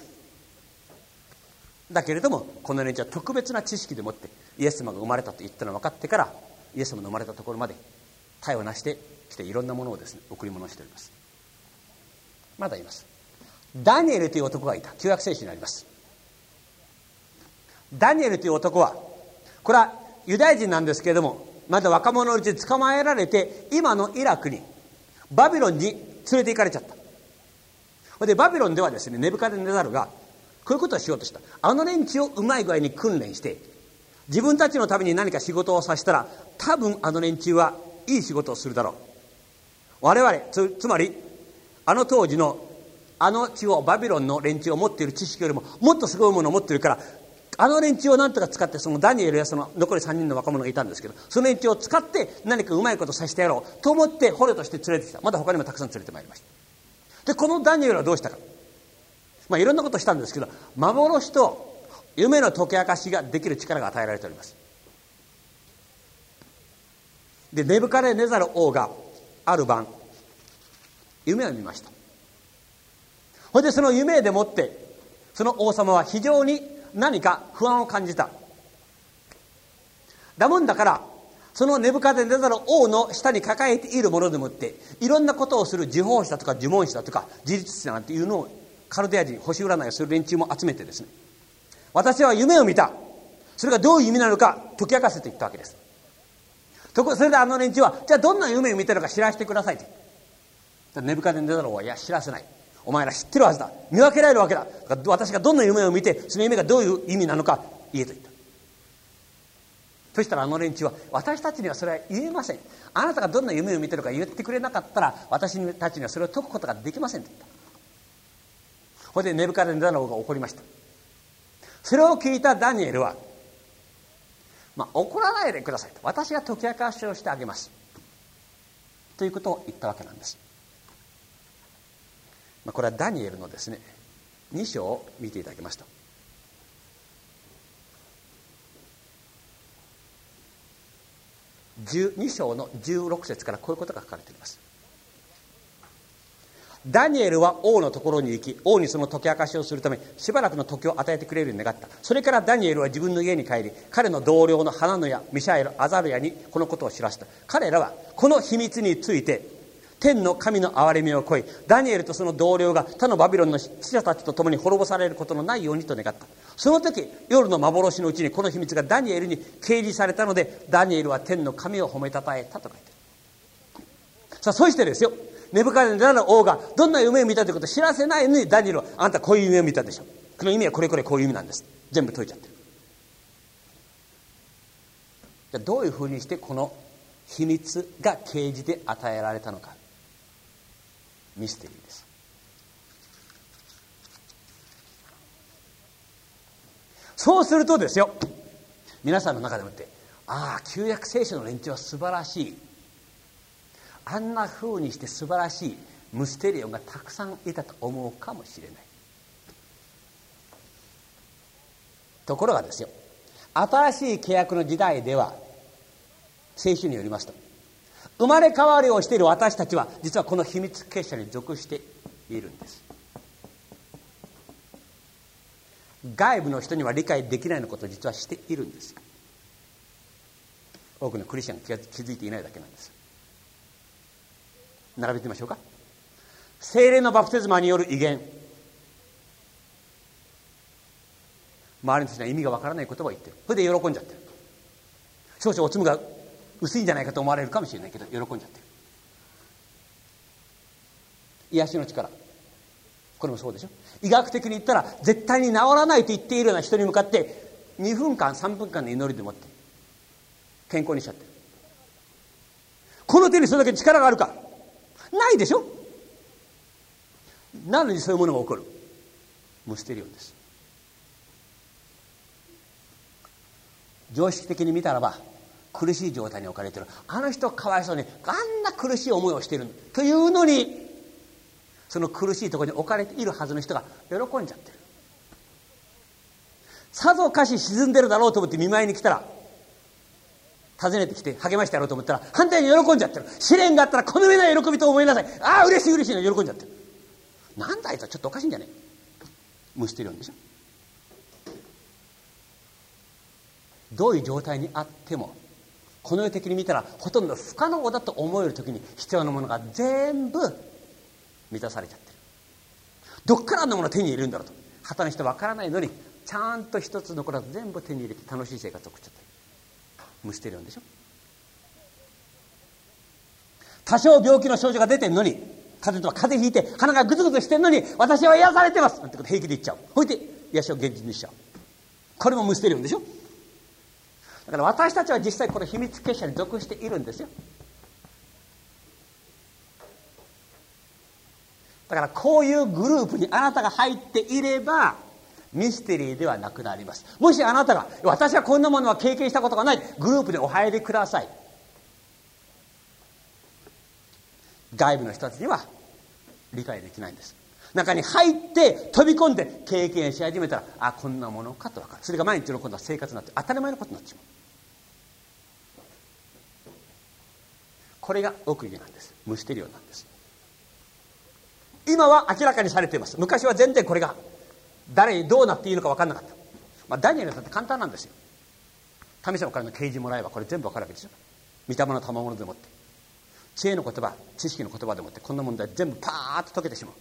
だけれどもこの連中は特別な知識でもってイエス様が生まれたと言ったのが分かってから、イエス様の生まれたところまで体を成してきて、いろんなものをですね贈り物をしております。まだ言います。ダニエルという男がいた。旧約聖書にあります。ダニエルという男は、これはユダヤ人なんですけれども、まだ若者のうちに捕まえられて、今のイラクにバビロンに連れて行かれちゃった。でバビロンではですね、ネブカデネザルがこういうことをしようとした。あの連中をうまい具合に訓練して、自分たちのために何か仕事をさせたら、多分あの連中はいい仕事をするだろう。我々 つ, つまりあの当時のあの地方バビロンの連中を持っている知識よりももっとすごいものを持っているから、あの連中を何とか使って、そのダニエルやその残りさんにんの若者がいたんですけど、その連中を使って何かうまいことさせてやろうと思って捕虜として連れてきた。まだ他にもたくさん連れてまいりました。でこのダニエルはどうしたか、まあいろんなことをしたんですけど、幻と夢の解き明かしができる力が与えられております。でネブカデネザル王がある晩夢を見ました。それでその夢でもってその王様は非常に何か不安を感じた。だもんだからそのネブカデネザル王の下に抱えているものでもって、いろんなことをする呪法師だとか呪文師だとか自律師なんていうのをカルデア人、星占いをする連中も集めてですね、私は夢を見た、それがどういう意味なのか解き明かせと言ったわけです。とこそれであの連中は、じゃあどんな夢を見てるのか知らせてくださいと。ネブカデネザル王は、いや知らせない、お前ら知ってるはずだ、見分けられるわけだ、私がどんな夢を見てその夢がどういう意味なのか言えと言った。そしたらあの連中は、私たちにはそれは言えません、あなたがどんな夢を見てるか言ってくれなかったら私たちにはそれを解くことができませんと言った。それでネブカデネザル王が怒りました。それを聞いたダニエルは、まあ、怒らないでくださいと、私が解き明かしをしてあげますということを言ったわけなんです。まあ、これはダニエルのですねに章を見ていただきますと、じゅうに章のじゅうろく節からこういうことが書かれています。ダニエルは王のところに行き、王にその解き明かしをするためしばらくの時を与えてくれるように願った。それからダニエルは自分の家に帰り、彼の同僚のハナノやミシャエル、アザルヤにこのことを知らせた。彼らはこの秘密について天の神の憐れみを乞い、ダニエルとその同僚が他のバビロンの死者たちと共に滅ぼされることのないようにと願った。その時夜の幻のうちにこの秘密がダニエルに掲示されたので、ダニエルは天の神を褒めたたえたと書いてある。さあそしてですよ、ネブカデネザル王がどんな夢を見たということを知らせないのに、ダニエルは、あんたこういう夢を見たでしょ、この意味はこれこれこういう意味なんです、全部解いちゃってる。じゃあどういうふうにしてこの秘密が啓示で与えられたのか、ミステリーです。そうするとですよ、皆さんの中でもって、ああ旧約聖書の連中は素晴らしい、あんな風にして素晴らしいムステリオンがたくさんいたと思うかもしれない。ところがですよ、新しい契約の時代では聖書によりますと、生まれ変わりをしている私たちは実はこの秘密結社に属しているんです。外部の人には理解できないようなことを実はしているんです。多くのクリスチャンが気づいていないだけなんです。並べてみましょうか。聖霊のバプテスマによる異言、周りの人には意味がわからない言葉を言ってる。それで喜んじゃってる。少々おつむが薄いんじゃないかと思われるかもしれないけど喜んじゃってる。癒しの力、これもそうでしょ。医学的に言ったら絶対に治らないと言っているような人に向かってにふんかんさんぷんかんの祈りでもって健康にしちゃってる。この手にそれだけ力があるか、ないでしょ。なのにそういうものが起こる。ムステリオンです。常識的に見たらば苦しい状態に置かれている、あの人かわいそうにあんな苦しい思いをしているというのに、その苦しいところに置かれているはずの人が喜んじゃってる。さぞかし沈んでるだろうと思って見舞いに来たら、訪ねてきて励ましてやろうと思ったら反対に喜んじゃってる。試練があったらこの上ない喜びと思いなさい。ああ嬉しい嬉しいの喜んじゃってる。なんだあいつはちょっとおかしいんじゃねえ。ムステリオンでしょ。どういう状態にあってもこの世的に見たらほとんど不可能だと思える時に必要なものが全部満たされちゃってる。どっからのものを手に入れるんだろうと旗の人わからないのに、ちゃんと一つ残らず全部手に入れて楽しい生活を送っちゃってる。ムステリオンでしょ。多少病気の症状が出てんのに、風邪とか風邪ひいて鼻がグズグズしてんのに私は癒されてますなんてこと平気で言っちゃう。ほいで癒しを現実にしちゃう。これもムステリオンでしょ。だから私たちは実際この秘密結社に属しているんですよ。だからこういうグループにあなたが入っていればミステリーではなくなります。もしあなたが私はこんなものは経験したことがない、グループでお入りください。外部の人たちには理解できないんです。中に入って飛び込んで経験し始めたら、あこんなものかと分かる。それが毎日の今度は生活になって当たり前のことになってしまう。これが奥義なんです。ムステリオンなんです。今は明らかにされています。昔は全然これが誰にどうなっていいのか分からなかった。まあ、ダニエルだって簡単なんですよ。神様からの啓示もらえばこれ全部分かるわけですよ。 御霊の賜物でもって知恵の言葉、知識の言葉でもってこんな問題全部パーッと解けてしまう。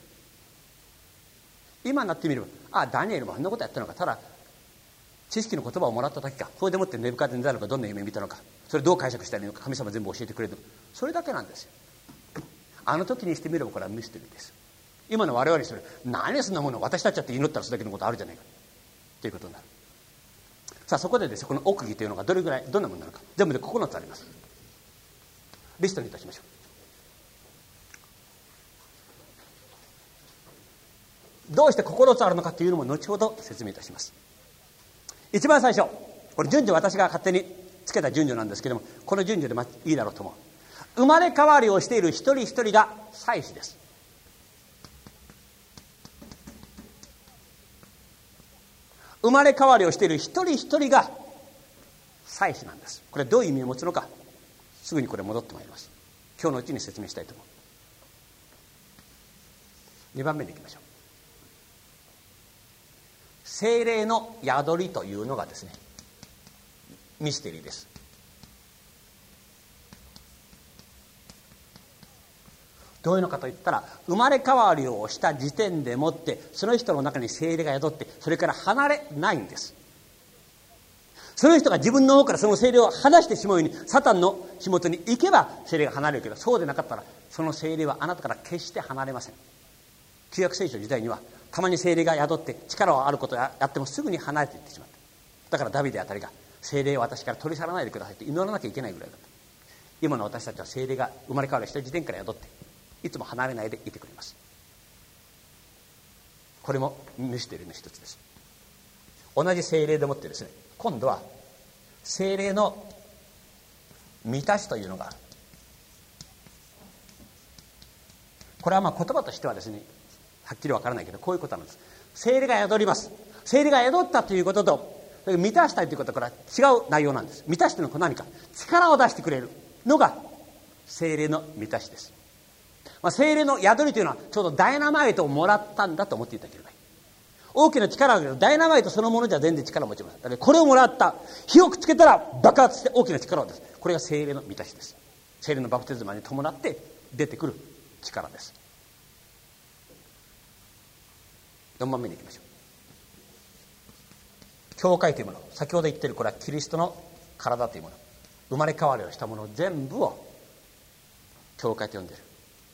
今になってみれば、ああダニエルもあんなことやったのか、ただ知識の言葉をもらっただけか、それでもってネブカデネザルがどんな夢見たのか、それどう解釈したらいいのか、神様全部教えてくれる、それだけなんですよ。あの時にしてみればこれはミステリーです。今の我々にそれ、何そんなもの、私たちだって祈ったらそれだけのことあるじゃないかということになる。さあそこでですね、この奥義というのがどれぐらいどんなものなのか、全部でここのつあります。リストにいたしましょう。どうしてここのつあるのかというのも後ほど説明いたします。一番最初、これ順序、私が勝手につけた順序なんですけども、この順序でまいいだろうと思う。生まれ変わりをしている一人一人が祭司です。生まれ変わりをしている一人一人が祭司なんです。これどういう意味を持つのか、すぐにこれ戻ってまいります。今日のうちに説明したいと思う。にばんめにいきましょう。聖霊の宿りというのがですね、ミステリーです。どういうのかといったら、生まれ変わりをした時点でもってその人の中に聖霊が宿って、それから離れないんです。その人が自分の方からその聖霊を離してしまうようにサタンの火元に行けば聖霊が離れるけど、そうでなかったらその聖霊はあなたから決して離れません。旧約聖書時代にはたまに聖霊が宿って力はあることをやってもすぐに離れていってしまった。だからダビデあたりが聖霊を私から取り去らないでくださいと祈らなきゃいけないぐらいだった。今の私たちは聖霊が生まれ変わりした時点から宿っていつも離れないでいてくれます。これもミステリーの一つです。同じ聖霊でもってですね、今度は聖霊の満たしというのがある。これはまあ言葉としてはですね、はっきりわからないけど、こういうことなんです。聖霊が宿ります。聖霊が宿ったということと満たしたいということはこれは違う内容なんです。満たしというのは何か、力を出してくれるのが聖霊の満たしです。まあ、聖霊の宿りというのはちょうどダイナマイトをもらったんだと思っていただければいい。大きな力をあげるダイナマイトそのものじゃ全然力を持ちません。だからこれをもらった、火をくっつけたら爆発して大きな力を出す。これが聖霊の満たしです。聖霊のバプテスマに伴って出てくる力です。よんばんめにいきましょう。教会というもの、先ほど言っているこれはキリストの体というもの、生まれ変わりをしたもの全部を教会と呼んでいる。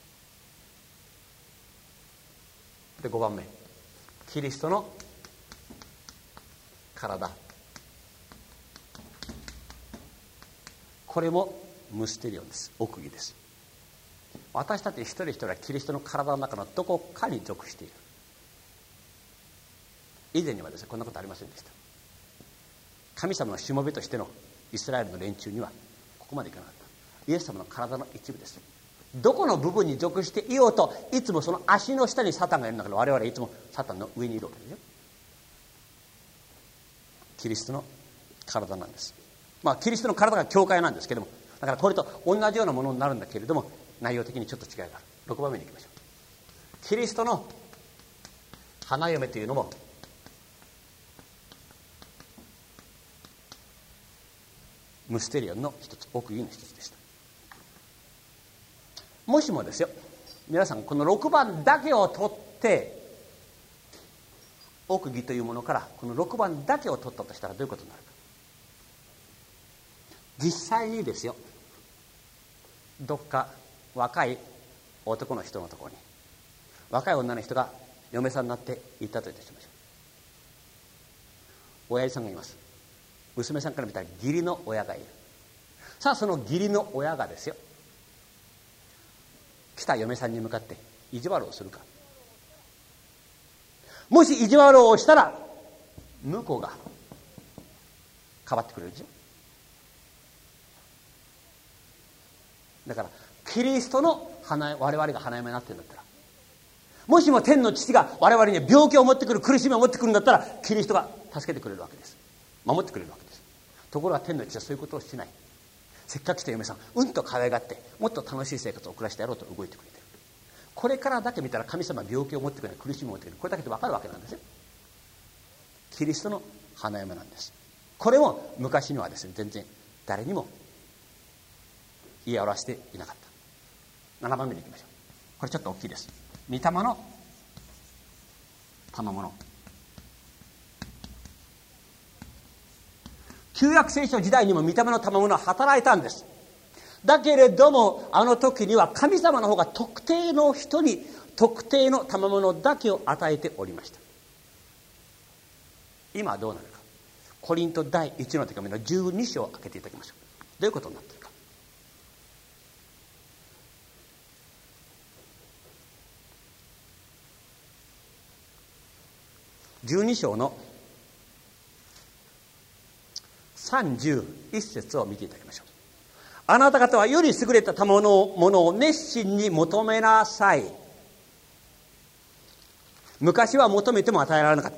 でごばんめ、キリストの体、これもムステリオンです。奥義です。私たち一人一人はキリストの体の中のどこかに属している。以前にはですね、こんなことありませんでした。神様のしもべとしてのイスラエルの連中にはここまでいかなかった。イエス様の体の一部です。どこの部分に属していようと、いつもその足の下にサタンがいるんだから、我々はいつもサタンの上にいるわけですよ。キリストの体なんです。まあキリストの体が教会なんですけども、だからこれと同じようなものになるんだけれども、内容的にちょっと違いがある。ろくばんめにいきましょう。キリストの花嫁というのもムステリオンの一つ、奥義の一つでした。もしもですよ、皆さんこのろくばんだけを取って奥義というものからこのろくばんだけを取ったとしたらどういうことになるか。実際にですよ、どっか若い男の人のところに若い女の人が嫁さんになって行ったといたしましょう。親父さんがいます。娘さんから見たら義理の親がいる。さあその義理の親がですよ、来た嫁さんに向かって意地悪をするか。もし意地悪をしたら向こうがかばってくれるでしょ。だからキリストの花、我々が花嫁になってるんだったら、もしも天の父が我々に病気を持ってくる、苦しみを持ってくるんだったら、キリストが助けてくれるわけです。守ってくれるわけです。ところが天の父はそういうことをしない。せっかく来た嫁さん、うんと可愛がってもっと楽しい生活を送らせてやろうと動いてくれてる。これからだけ見たら神様は病気を持ってくれる、苦しみを持ってくれる、これだけで分かるわけなんですよ。キリストの花嫁なんです。これも昔にはですね、全然誰にも言い表していなかった。ななばんめに行きましょう。これちょっと大きいです。御霊の賜物。旧約聖書時代にも御霊の賜物は働いたんです。だけれどもあの時には神様の方が特定の人に特定の賜物だけを与えておりました。今はどうなるか。コリント第一の手紙のじゅうに章を開けていただきましょう。どういうことになっているか。じゅうに章のさんじゅういち節を見ていただきましょう。あなた方はより優れた賜物を熱心に求めなさい。昔は求めても与えられなかった。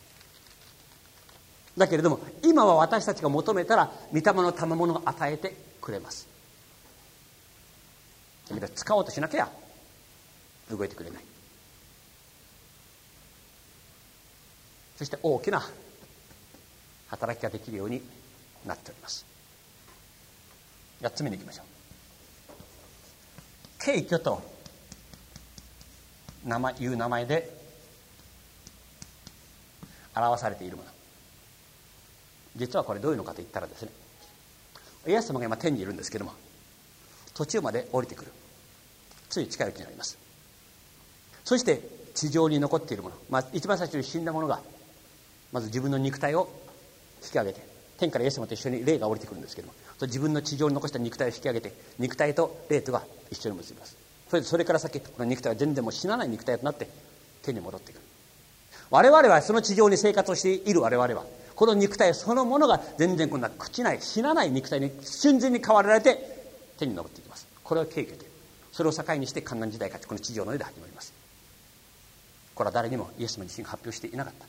だけれども今は私たちが求めたら御霊の賜物を与えてくれます。だけど使おうとしなきゃ動いてくれない。そして大きな働きができるようになっております。やっつめに行きましょう。敬虚と名前いう名前で表されているもの、実はこれどういうのかと言ったらですね、イエス様が今天にいるんですけども、途中まで降りてくる、つい近いうちになります。そして地上に残っているもの、まあ、一番最初に死んだものがまず自分の肉体を引き上げて、天からイエス様と一緒に霊が降りてくるんですけども、自分の地上に残した肉体を引き上げて、肉体と霊とが一緒に結びます。それでそれから先この肉体は全然もう死なない肉体となって天に戻ってくる。我々はその地上に生活をしている我々はこの肉体そのものが全然こんな朽ちない死なない肉体に瞬間に変わられて天に昇っていきます。これを敬虚という。それを境にして患難時代がこの地上の上で始まります。これは誰にもイエス様自身が発表していなかった。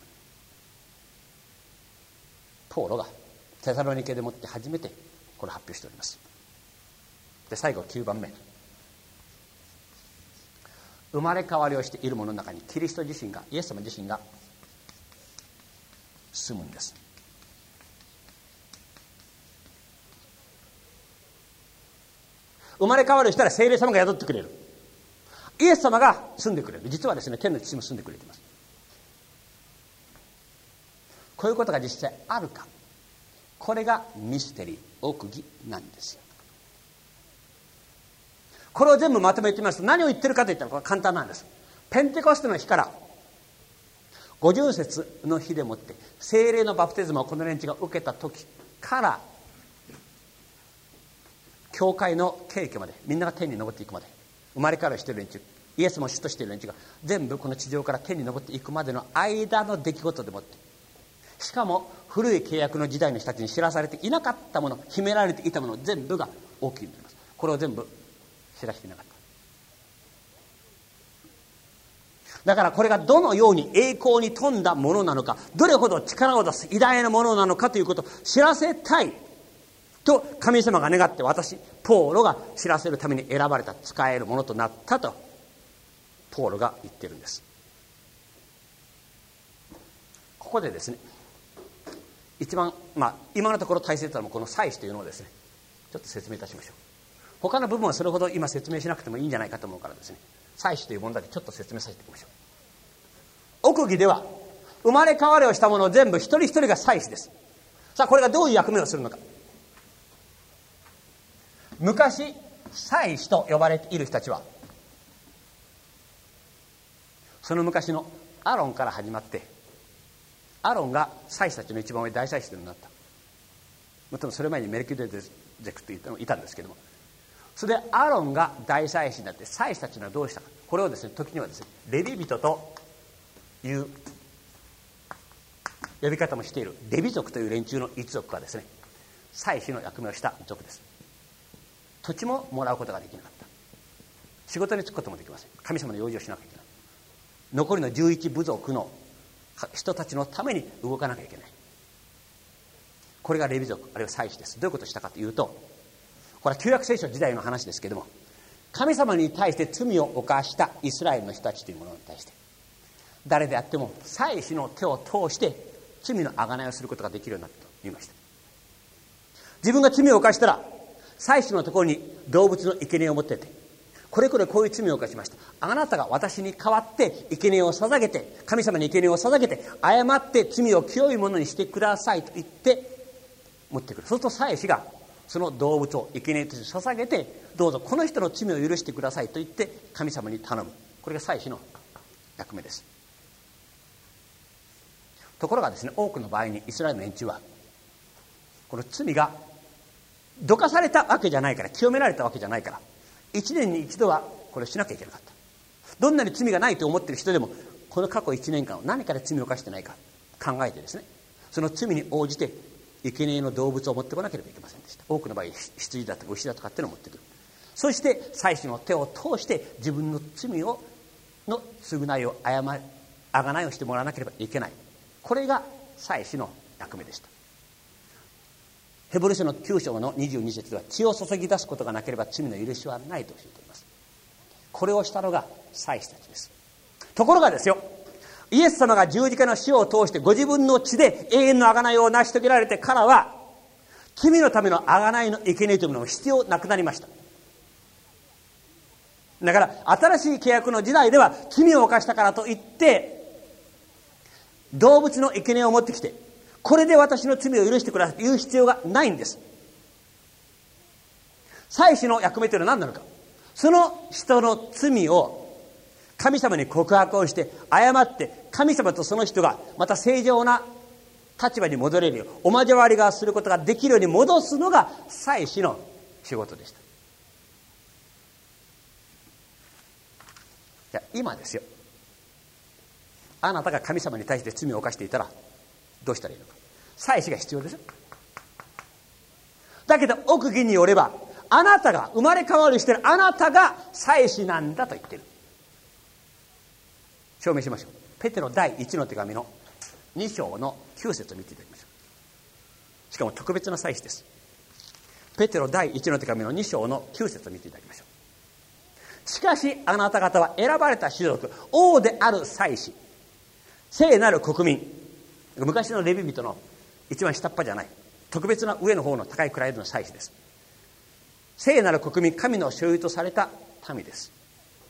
ポーロがテサロニケでもって初めてこれを発表しております。で最後きゅうばんめ、生まれ変わりをしている者の中にキリスト自身が、イエス様自身が住むんです。生まれ変わるしたら聖霊様が宿ってくれる、イエス様が住んでくれる。実はですね、天の父も住んでくれています。こういうことが実際あるか、これがミステリー、奥義なんですよ。これを全部まとめてみますと何を言ってるかといったらこれは簡単なんです。ペンテコステの日から五十節の日でもって聖霊のバプテスマをこの連中が受けた時から教会の敬虚まで、みんなが天に昇っていくまで、生まれ変わりしている連中、イエスも主としている連中が全部この地上から天に昇っていくまでの間の出来事でもって、しかも古い契約の時代の人たちに知らされていなかったもの、秘められていたもの全部が大きいになります。これを全部知らしていなかった。だからこれがどのように栄光に富んだものなのか、どれほど力を出す偉大なものなのかということを知らせたいと神様が願って、私ポーロが知らせるために選ばれた、使えるものとなったとポーロが言ってるんです。ここでですね、一番、まあ、今のところ大切なのはこの祭司というのをですね、ちょっと説明いたしましょう。他の部分はそれほど今説明しなくてもいいんじゃないかと思うからですね、祭司というものだけちょっと説明させていきましょう。奥義では生まれ変わりをしたものを全部一人一人が祭司です。さあこれがどういう役目をするのか。昔祭司と呼ばれている人たちはその昔のアロンから始まって、アロンが祭司たちの一番上大祭司になった。もっともそれ前にメルキデゼクというのがいたんですけども、それでアロンが大祭司になって祭司たちはどうしたか。これをですね、時にはですね、レビ人という呼び方もしているレビ族という連中の一族がですね、祭司の役目をした族です。土地ももらうことができなかった。仕事に就くこともできません。神様の用事をしなきゃいけない。残りのじゅういち部族の人たちのために動かなきゃいけない。これがレビ族、あるいは祭司です。どういうことをしたかというと、これは旧約聖書時代の話ですけれども、神様に対して罪を犯したイスラエルの人たちというものに対して、誰であっても祭司の手を通して罪の贖いをすることができるようになったと言いました。自分が罪を犯したら祭司のところに動物の生贄を持ってってこれこれこういう罪を犯しました。あなたが私に代わって生贄を捧げて、神様に生贄を捧げて、誤って罪を清いものにしてくださいと言って持ってくる。そうすると祭司がその動物を生贄として捧げて、どうぞこの人の罪を許してくださいと言って神様に頼む。これが祭司の役目です。ところがですね、多くの場合にイスラエルの連中はこの罪がどかされたわけじゃないから、清められたわけじゃないから、一年に一度はこれをしなきゃいけなかった。どんなに罪がないと思っている人でも、この過去一年間何かで罪を犯してないか考えてですね、その罪に応じて生贄の動物を持ってこなければいけませんでした。多くの場合羊だとか牛だとかっていうのを持ってくる。そして祭司の手を通して自分の罪をの償いを謝り贖いをしてもらわなければいけない。これが祭司の役目でした。ヘブル書のきゅう章のにじゅうに節では、血を注ぎ出すことがなければ罪の許しはないと教えています。これをしたのが祭司たちです。ところがですよ、イエス様が十字架の死を通してご自分の血で永遠の贖いを成し遂げられてからは、罪のための贖いの生贄というものが必要なくなりました。だから新しい契約の時代では、罪を犯したからといって動物の生贄を持ってきて、これで私の罪を許してくださいという必要がないんです。祭司の役目というのは何なのか。その人の罪を神様に告白をして謝って、神様とその人がまた正常な立場に戻れるよう、お交わりがすることができるように戻すのが祭司の仕事でした。じゃあ今ですよ、あなたが神様に対して罪を犯していたらどうしたらいいのか。祭司が必要ですよ。だけど奥義によれば、あなたが生まれ変わりしているあなたが祭司なんだと言っている。証明しましょう。ペテロ第一の手紙のに章のきゅう節を見ていただきましょう。しかも特別な祭司です。ペテロ第一の手紙のに章のきゅう節を見ていただきましょう。しかしあなた方は選ばれた種族、王である祭司、聖なる国民。昔のレビ人の一番下っ端じゃない、特別な上の方の高い位の祭司です。聖なる国民、神の所有とされた民です。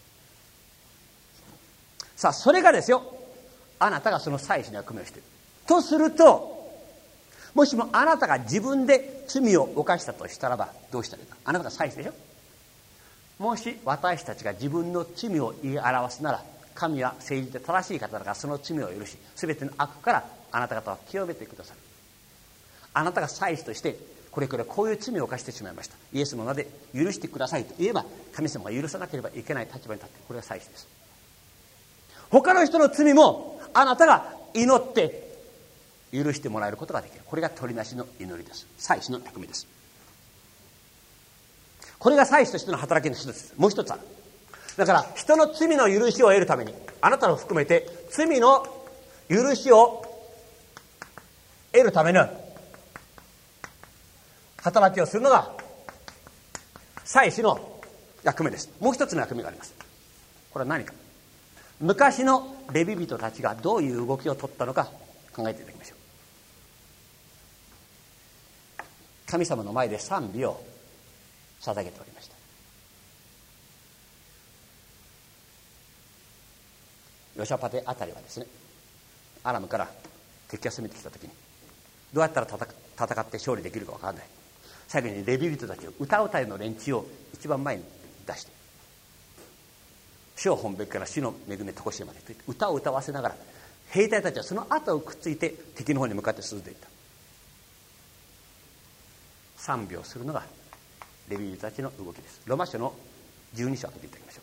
さあそれがですよ、あなたがその祭司の役目をしているとすると、もしもあなたが自分で罪を犯したとしたらばどうしたらいいか。あなたが祭司でしょ。もし私たちが自分の罪を言い表すなら、神は誠実で正しい方だから、その罪を許し、すべての悪からあなた方は清めてくださる。あなたが祭司として、これからこういう罪を犯してしまいました、イエスの名で許してくださいと言えば、神様が許さなければいけない立場に立って、これが祭司です。他の人の罪もあなたが祈って許してもらえることができる。これが取りなしの祈りです。祭司の役目です。これが祭司としての働きの一つです。もう一つある。だから人の罪の許しを得るために、あなたを含めて罪の許しを得るための働きをするのが祭司の役目です。もう一つの役目があります。これは何か。昔のレビ人たちがどういう動きを取ったのか考えていただきましょう。神様の前で賛美を捧げておりました。ヨシャパテあたりはですね、アラムから敵が攻めてきたときに、どうやったら戦って勝利できるか分からない。最後にレビ人たちを、歌うたりの連中を一番前に出して、主を本べきから主の恵みとこしえまでと言って歌を歌わせながら、兵隊たちはその後をくっついて敵の方に向かって進んでいった。賛美をするのがレビ人たちの動きです。ローマ書のじゅうに章を開けていただきましょう。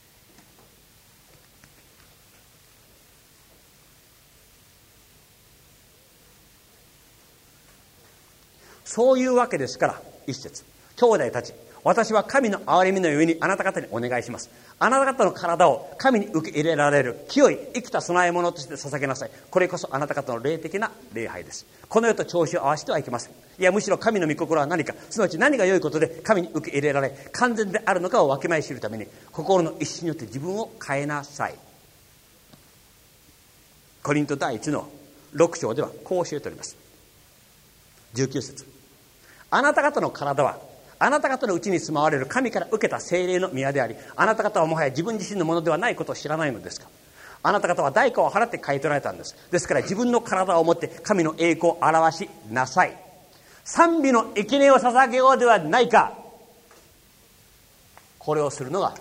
そういうわけですから、一節、兄弟たち、私は神の憐れみのゆえにあなた方にお願いします。あなた方の体を神に受け入れられる清い生きた供え物として捧げなさい。これこそあなた方の霊的な礼拝です。この世と調子を合わせてはいけません。いや、むしろ神の御心は何か、すなわち何が良いことで神に受け入れられ完全であるのかを分け前知るために、心の一心によって自分を変えなさい。コリント第一のろく章ではこう教えております。じゅうきゅう節、あなた方の体はあなた方のうちに住まわれる神から受けた聖霊の宮であり、あなた方はもはや自分自身のものではないことを知らないのですか。あなた方は代価を払って買い取られたんです。ですから自分の体を持って神の栄光を表しなさい。賛美の生贄を捧げようではないか。これをするのが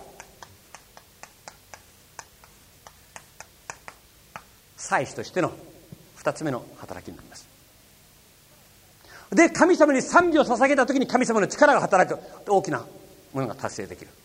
祭司としての二つ目の働きになります。で、神様に賛美を捧げたときに神様の力が働く大きなものが達成できる。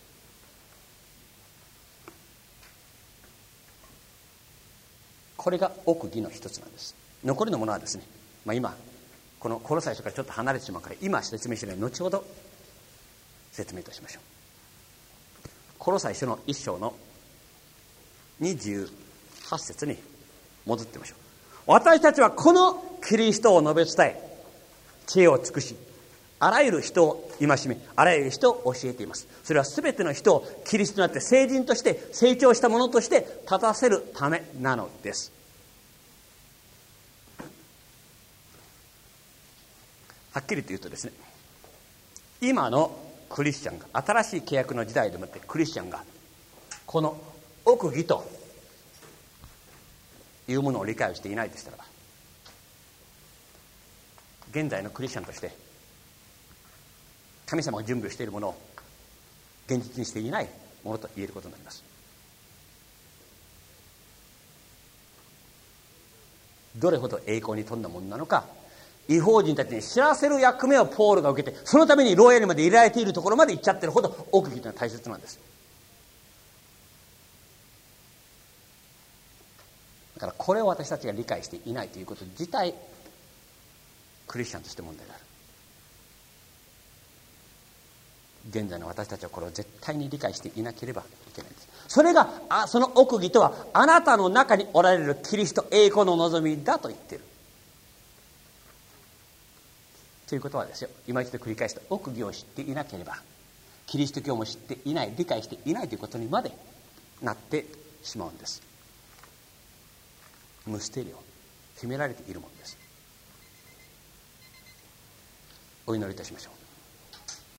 これが奥義の一つなんです。残りのものはですね、まあ、今このコロサイ書からちょっと離れてしまうから今説明しない、後ほど説明いたしましょう。コロサイ書の一章のにじゅうはち節に戻ってみましょう。私たちはこのキリストを述べ伝え、知恵を尽くし、あらゆる人を戒め、あらゆる人を教えています。それはすべての人をキリストになって成人として成長した者として立たせるためなのです。はっきりと言うとですね、今のクリスチャンが、新しい契約の時代でもってクリスチャンがこの奥義というものを理解をしていないとしたらば、現在のクリスチャンとして神様が準備をしているものを現実にしていないものと言えることになります。どれほど栄光に富んだものなのか、異邦人たちに知らせる役目をポールが受けて、そのために牢屋にまで入れられているところまで行っちゃってるほど奥義というのは大切なんです。だからこれを私たちが理解していないということ自体、クリスチャンとして問題がある。現在の私たちはこれを絶対に理解していなければいけないんです。それがあその奥義とは、あなたの中におられるキリスト栄光の望みだと言っているということはですよ、今一度繰り返した奥義を知っていなければキリスト教も知っていない、理解していないということにまでなってしまうんです。ムステリオ、秘められているものです。お祈りいたしましょう。